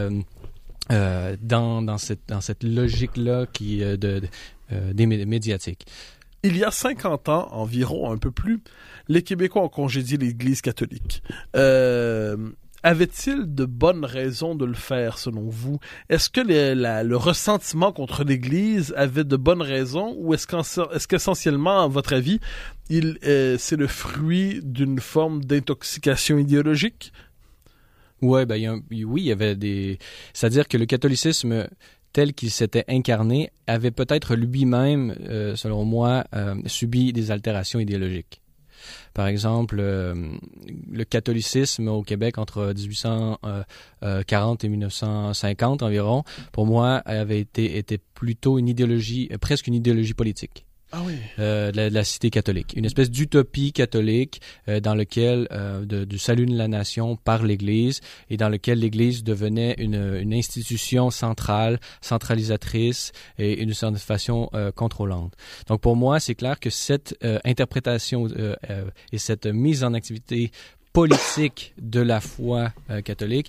dans cette logique-là des médiatiques. Il y a 50 ans, environ, un peu plus, les Québécois ont congédié l'Église catholique. Avait-il de bonnes raisons de le faire, selon vous? Est-ce que le ressentiment contre l'Église avait de bonnes raisons, ou est-ce qu'essentiellement, à votre avis, c'est le fruit d'une forme d'intoxication idéologique? Ouais, oui, il y avait c'est-à-dire que le catholicisme tel qu'il s'était incarné, avait peut-être lui-même, selon moi, subi des altérations idéologiques. Par exemple, le catholicisme au Québec entre 1840 et 1950 environ, pour moi, était plutôt presque une idéologie politique. Ah oui. De la cité catholique. Une espèce d'utopie catholique dans lequel du salut de la nation par l'Église et dans lequel l'Église devenait une institution centralisatrice et d'une certaine façon contrôlante. Donc pour moi, c'est clair que cette interprétation et cette mise en activité politique de la foi catholique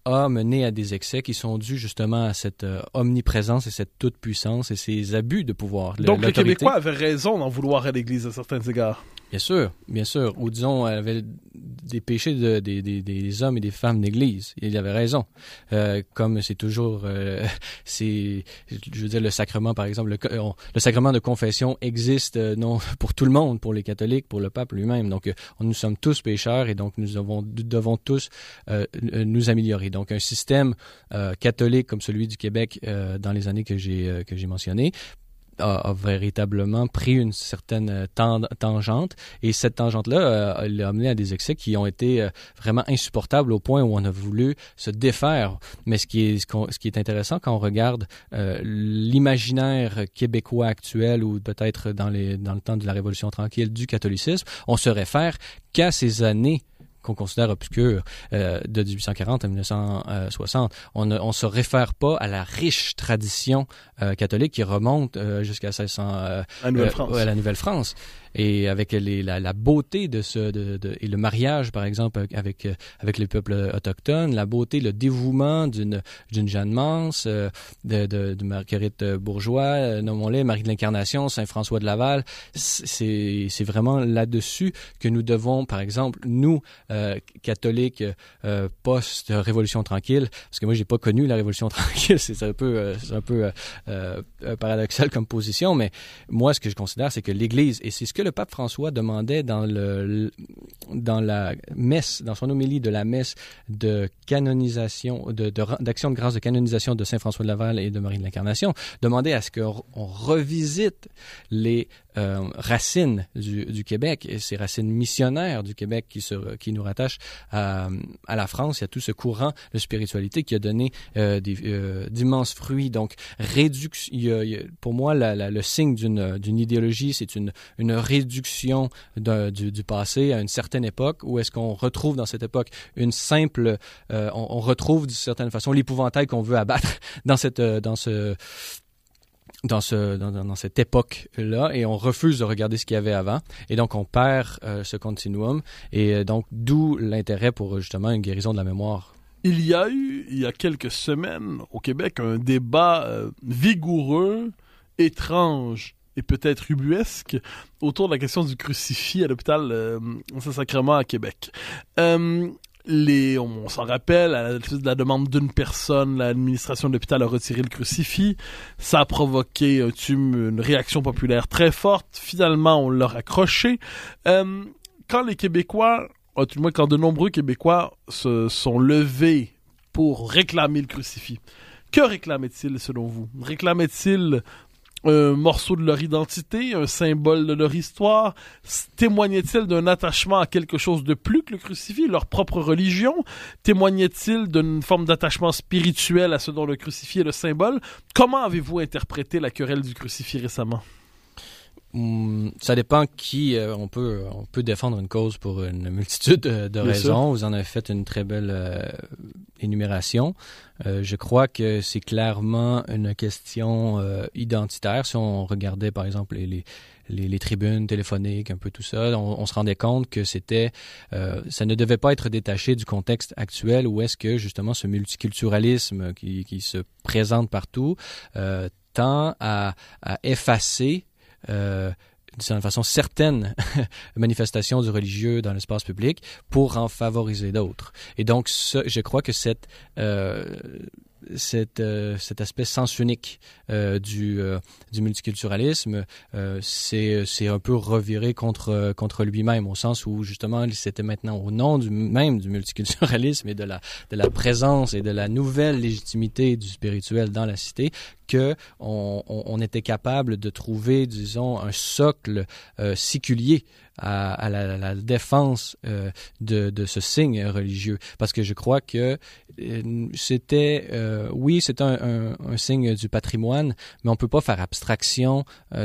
a mené à des excès qui sont dus justement à cette omniprésence et cette toute-puissance et ces abus de pouvoir. Donc les Québécois avaient raison d'en vouloir à l'Église à certains égards. Bien sûr. Ou disons, elle avait des péchés des hommes et des femmes d'Église. Il avait raison. Comme c'est toujours, je veux dire, le sacrement, par exemple, le sacrement de confession existe non pour tout le monde, pour les catholiques, pour le pape lui-même. Donc, nous sommes tous pécheurs et donc nous devons tous nous améliorer. Donc, un système catholique comme celui du Québec dans les années que j'ai mentionnées, a véritablement pris une certaine tangente et cette tangente-là l'a amené à des excès qui ont été vraiment insupportables au point où on a voulu se défaire. Mais ce qui est intéressant quand on regarde l'imaginaire québécois actuel ou peut-être dans le temps de la Révolution tranquille du catholicisme, on se réfère qu'à ces années qu'on considère obscure, de 1840 à 1960. On ne se réfère pas à la riche tradition catholique qui remonte jusqu'à 1600 à la Nouvelle-France. Et avec la beauté de et le mariage, par exemple, avec les peuples autochtones, la beauté, le dévouement d'une Jeanne Mance, de Marguerite Bourgeois, nommons-les, Marie de l'Incarnation, Saint-François de Laval, c'est vraiment là-dessus que nous devons, par exemple, nous, catholiques post-Révolution tranquille, parce que moi, j'ai pas connu la Révolution tranquille, c'est un peu paradoxal comme position, mais moi, ce que je considère, c'est que l'Église, et c'est ce que le pape François demandait dans la messe, dans son homélie de la messe de canonisation, d'action de grâce de canonisation de Saint François de Laval et de Marie de l'Incarnation, demandait à ce qu'on revisite les racines du Québec et ces racines missionnaires du Québec qui nous rattachent à la France. Il y a tout ce courant de spiritualité qui a donné d'immenses fruits. Donc, pour moi, le signe d'une idéologie, c'est une réduction du passé à une certaine époque, où est-ce qu'on retrouve dans cette époque une simple... on retrouve d'une certaine façon l'épouvantail qu'on veut abattre dans cette époque-là, et on refuse de regarder ce qu'il y avait avant, et donc on perd ce continuum, et donc d'où l'intérêt pour justement une guérison de la mémoire. Il y a eu, il y a quelques semaines, au Québec, un débat vigoureux, étrange et peut-être ubuesque autour de la question du crucifix à l'hôpital Saint-Sacrement à Québec. On s'en rappelle, à la suite de la demande d'une personne, l'administration de l'hôpital a retiré le crucifix. Ça a provoqué une réaction populaire très forte. Finalement, on l'a raccroché. Quand les Québécois, tout le moins quand de nombreux Québécois se sont levés pour réclamer le crucifix, que réclamaient-ils selon vous? Réclamaient-ils un morceau de leur identité, un symbole de leur histoire? Témoignaient-ils d'un attachement à quelque chose de plus que le crucifix, leur propre religion? Témoignaient-ils d'une forme d'attachement spirituel à ce dont le crucifix est le symbole? Comment avez-vous interprété la querelle du crucifix récemment? Ça dépend qui. On peut défendre une cause pour une multitude de raisons. Vous en avez fait une très belle énumération. Je crois que c'est clairement une question identitaire. Si on regardait, par exemple, les tribunes téléphoniques, un peu tout ça, on se rendait compte que ça ne devait pas être détaché du contexte actuel, où est-ce que, justement, ce multiculturalisme qui se présente partout tend à effacer d'une certaine façon certaines manifestations du religieux dans l'espace public pour en favoriser d'autres. Et donc, je crois que cet aspect sens unique du multiculturalisme, c'est un peu reviré contre lui-même, au sens où justement c'était maintenant au nom du multiculturalisme et de la présence et de la nouvelle légitimité du spirituel dans la cité que on était capable de trouver, disons, un socle séculier à la défense de ce signe religieux, parce que je crois que c'était un signe du patrimoine, mais on peut pas faire abstraction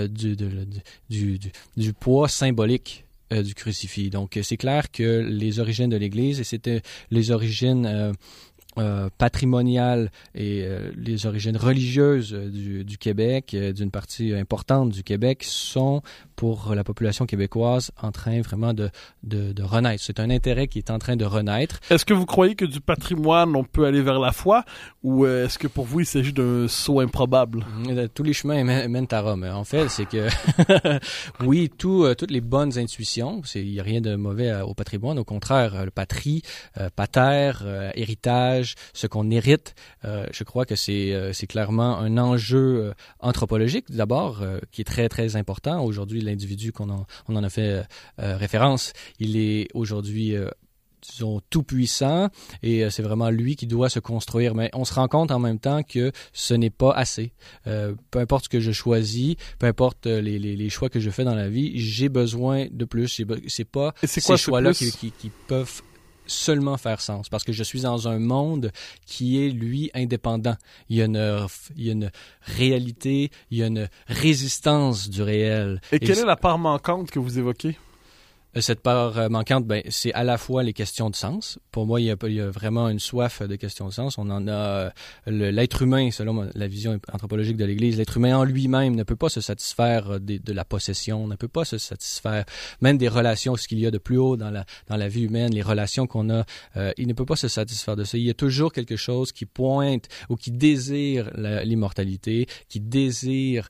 du poids symbolique du crucifix. Donc c'est clair que les origines de l'Église, et c'était les origines patrimoniale et les origines religieuses du Québec, d'une partie importante du Québec, sont pour la population québécoise en train vraiment de renaître. C'est un intérêt qui est en train de renaître. Est-ce que vous croyez que du patrimoine, on peut aller vers la foi, ou est-ce que pour vous, il s'agit d'un saut improbable? Tous les chemins mènent à Rome. En fait, c'est que oui, toutes les bonnes intuitions, il n'y a rien de mauvais au patrimoine. Au contraire, le patrie, pater, héritage, ce qu'on hérite, je crois que c'est clairement un enjeu anthropologique d'abord, qui est très très important. Aujourd'hui, l'individu on en a fait référence, il est aujourd'hui disons, tout puissant et c'est vraiment lui qui doit se construire. Mais on se rend compte en même temps que ce n'est pas assez. Peu importe ce que je choisis, peu importe les choix que je fais dans la vie, j'ai besoin de plus. C'est pas ces choix-là qui peuvent seulement faire sens, parce que je suis dans un monde qui est, lui, indépendant. Il y a une réalité, il y a une résistance du réel. Et quelle est la part manquante que vous évoquez? Cette part manquante, c'est à la fois les questions de sens. Pour moi, il y a vraiment une soif de questions de sens. On en a l'être humain, selon la vision anthropologique de l'Église, l'être humain en lui-même ne peut pas se satisfaire de la possession, ne peut pas se satisfaire même des relations, ce qu'il y a de plus haut dans la vie humaine, les relations qu'on a. Il ne peut pas se satisfaire de ça. Il y a toujours quelque chose qui pointe ou qui désire l'immortalité, qui désire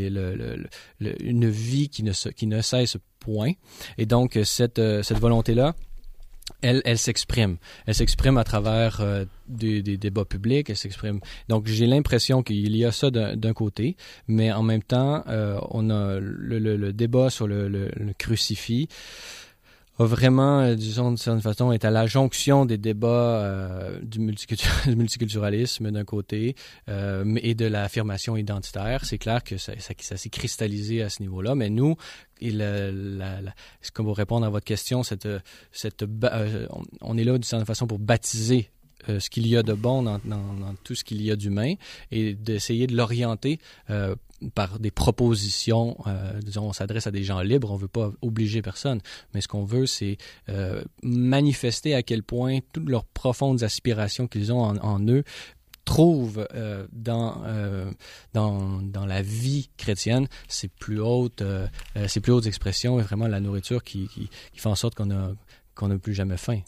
une vie qui ne cesse point. Et donc, cette volonté-là, elle s'exprime. Elle s'exprime à travers des débats publics, elle s'exprime. Donc, j'ai l'impression qu'il y a ça d'un côté, mais en même temps, on a le débat sur le crucifix a vraiment, disons, d'une certaine façon, est à la jonction des débats du multiculturalisme d'un côté et de l'affirmation identitaire. C'est clair que ça s'est cristallisé à ce niveau-là, mais nous, comme pour répondre à votre question, on est là d'une certaine façon pour baptiser ce qu'il y a de bon dans tout ce qu'il y a d'humain et d'essayer de l'orienter par des propositions. Disons, on s'adresse à des gens libres, on ne veut pas obliger personne, mais ce qu'on veut, c'est manifester à quel point toutes leurs profondes aspirations qu'ils ont en eux trouvent dans la vie chrétienne ces plus hautes expressions et vraiment la nourriture qui fait en sorte qu'on n'a plus jamais faim.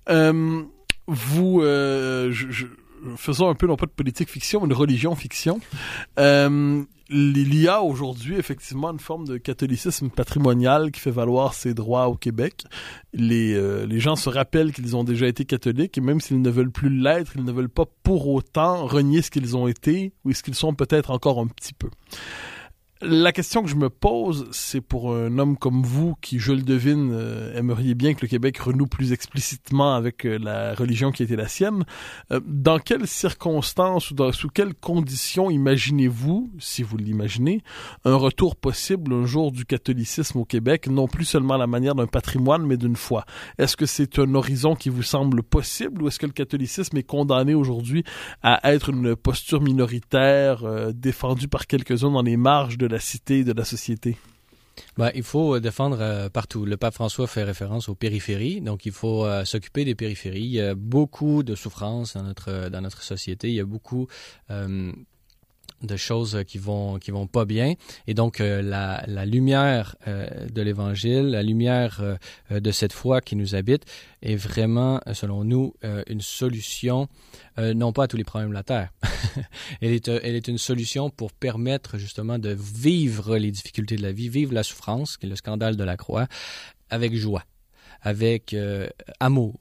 Faisons un peu, non pas de politique fiction, mais de religion fiction. Il y a aujourd'hui effectivement une forme de catholicisme patrimonial qui fait valoir ses droits au Québec. Les gens se rappellent qu'ils ont déjà été catholiques et même s'ils ne veulent plus l'être, ils ne veulent pas pour autant renier ce qu'ils ont été ou ce qu'ils sont peut-être encore un petit peu. La question que je me pose, c'est pour un homme comme vous qui, je le devine, aimeriez bien que le Québec renoue plus explicitement avec la religion qui était la sienne. Dans quelles circonstances ou sous quelles conditions imaginez-vous, si vous l'imaginez, un retour possible un jour du catholicisme au Québec, non plus seulement à la manière d'un patrimoine, mais d'une foi? Est-ce que c'est un horizon qui vous semble possible ou est-ce que le catholicisme est condamné aujourd'hui à être une posture minoritaire défendue par quelques-uns dans les marges de la cité et de la société? Il faut défendre partout. Le pape François fait référence aux périphéries, donc il faut s'occuper des périphéries. Il y a beaucoup de souffrances dans notre société. Il y a beaucoup de choses qui vont pas bien. Et donc, la lumière de l'Évangile, la lumière de cette foi qui nous habite est vraiment, selon nous, une solution, non pas à tous les problèmes de la Terre. Elle est une solution pour permettre justement de vivre les difficultés de la vie, vivre la souffrance, qui est le scandale de la croix, avec joie, avec amour,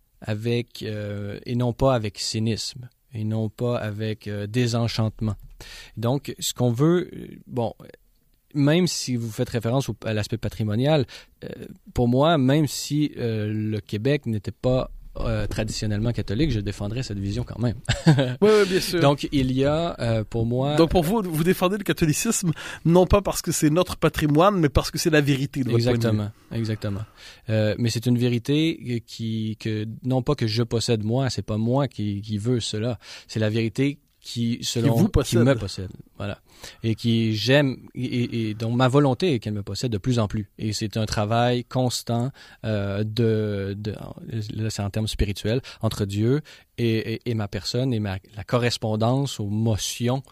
et non pas avec cynisme, et non pas avec désenchantement. Donc, ce qu'on veut, même si vous faites référence à l'aspect patrimonial, pour moi, même si le Québec n'était pas traditionnellement catholique, je défendrais cette vision quand même. Oui, bien sûr. Donc, il y a, pour moi... Donc, pour vous, vous défendez le catholicisme, non pas parce que c'est notre patrimoine, mais parce que c'est la vérité de votre point de vue. Exactement. Mais c'est une vérité non pas que je possède moi, c'est pas moi qui veux cela. C'est la vérité qui qui me possède, voilà, et qui j'aime et dont ma volonté est qu'elle me possède de plus en plus. Et c'est un travail constant là c'est en termes spirituels entre Dieu et ma personne et la correspondance aux motions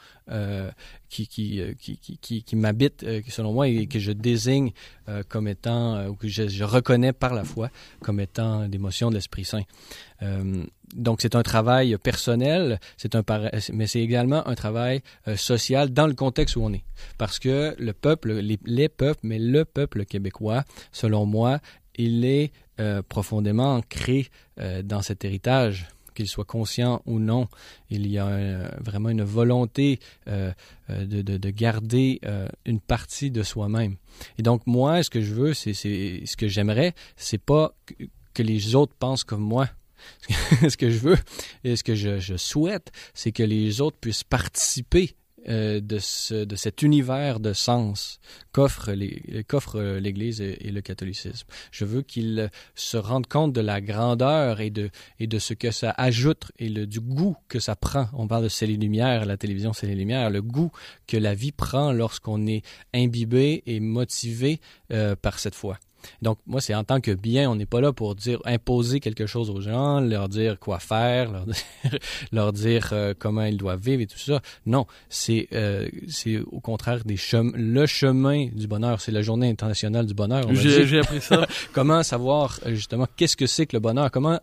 qui m'habitent selon moi et que je désigne comme étant ou que je reconnais par la foi comme étant des motions de l'Esprit Saint. Donc c'est un travail personnel, mais c'est également un travail social dans le contexte où on est. Parce que le peuple québécois, selon moi, il est profondément ancré dans cet héritage, qu'il soit conscient ou non. Il y a vraiment une volonté de garder une partie de soi-même. Et donc moi, ce que je veux, c'est ce que j'aimerais, c'est pas que les autres pensent comme moi. Ce que je veux et ce que je souhaite, c'est que les autres puissent participer de cet univers de sens qu'offre l'Église et le catholicisme. Je veux qu'ils se rendent compte de la grandeur et de ce que ça ajoute et du goût que ça prend. On parle de C'est les Lumières, la télévision C'est les Lumières, le goût que la vie prend lorsqu'on est imbibé et motivé par cette foi. Donc, moi, c'est en tant que bien, on n'est pas là pour imposer quelque chose aux gens, leur dire quoi faire, leur dire comment ils doivent vivre et tout ça. Non, c'est au contraire le chemin du bonheur. C'est la journée internationale du bonheur. J'ai appris ça. Comment savoir, justement, qu'est-ce que c'est que le bonheur? Comment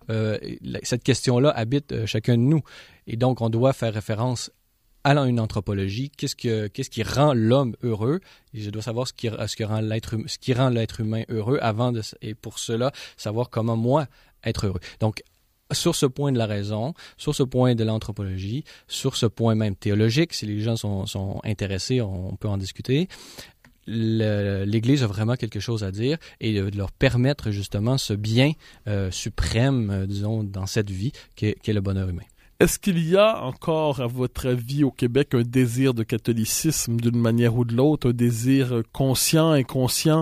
cette question-là habite chacun de nous? Et donc, on doit faire référence à une anthropologie, qu'est-ce qui rend l'homme heureux, et je dois savoir ce qui rend l'être humain heureux et pour cela, savoir comment moi être heureux. Donc, sur ce point de la raison, sur ce point de l'anthropologie, sur ce point même théologique, si les gens sont intéressés, on peut en discuter. L'Église a vraiment quelque chose à dire et de leur permettre justement ce bien suprême, disons, dans cette vie qu'est le bonheur humain. Est-ce qu'il y a encore, à votre avis, au Québec, un désir de catholicisme d'une manière ou de l'autre, un désir conscient, inconscient,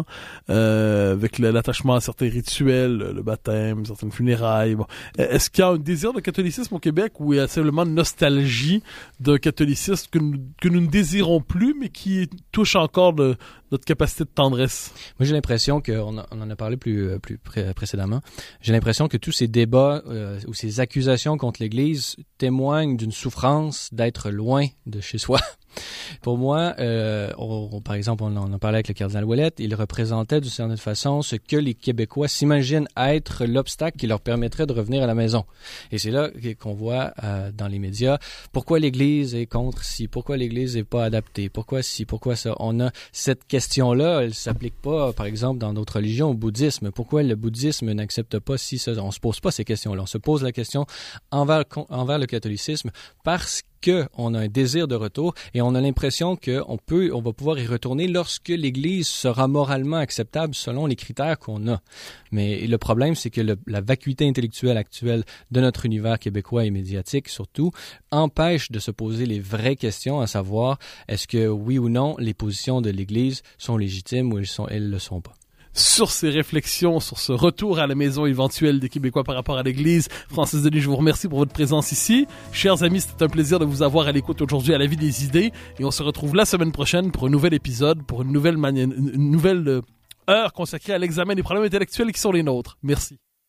avec l'attachement à certains rituels, le baptême, certaines funérailles? Bon. Est-ce qu'il y a un désir de catholicisme au Québec ou il y a simplement une nostalgie d'un catholicisme que nous ne désirons plus, mais qui touche encore notre capacité de tendresse? Moi, j'ai l'impression on en a parlé plus précédemment. J'ai l'impression que tous ces débats ou ces accusations contre l'Église témoignent d'une souffrance d'être loin de chez soi. Pour moi, par exemple, on en parlait avec le cardinal Ouellette, il représentait d'une certaine façon ce que les Québécois s'imaginent être l'obstacle qui leur permettrait de revenir à la maison. Et c'est là qu'on voit dans les médias pourquoi l'Église est contre ci, pourquoi l'Église n'est pas adaptée, pourquoi ci, pourquoi ça. On a cette question-là, elle ne s'applique pas, par exemple, dans d'autres religions, au bouddhisme. Pourquoi le bouddhisme n'accepte pas ci, ça? On ne se pose pas ces questions-là. On se pose la question envers le catholicisme parce qu'on a un désir de retour et on a l'impression qu'on va pouvoir y retourner lorsque l'Église sera moralement acceptable selon les critères qu'on a. Mais le problème, c'est que la vacuité intellectuelle actuelle de notre univers québécois et médiatique, surtout, empêche de se poser les vraies questions, à savoir, est-ce que oui ou non, les positions de l'Église sont légitimes ou elles le sont pas. Sur ces réflexions, sur ce retour à la maison éventuel des Québécois par rapport à l'Église, Francis Denis, je vous remercie pour votre présence ici. Chers amis, c'était un plaisir de vous avoir à l'écoute aujourd'hui à La Vie des Idées. Et on se retrouve la semaine prochaine pour un nouvel épisode, pour une nouvelle heure consacrée à l'examen des problèmes intellectuels qui sont les nôtres. Merci.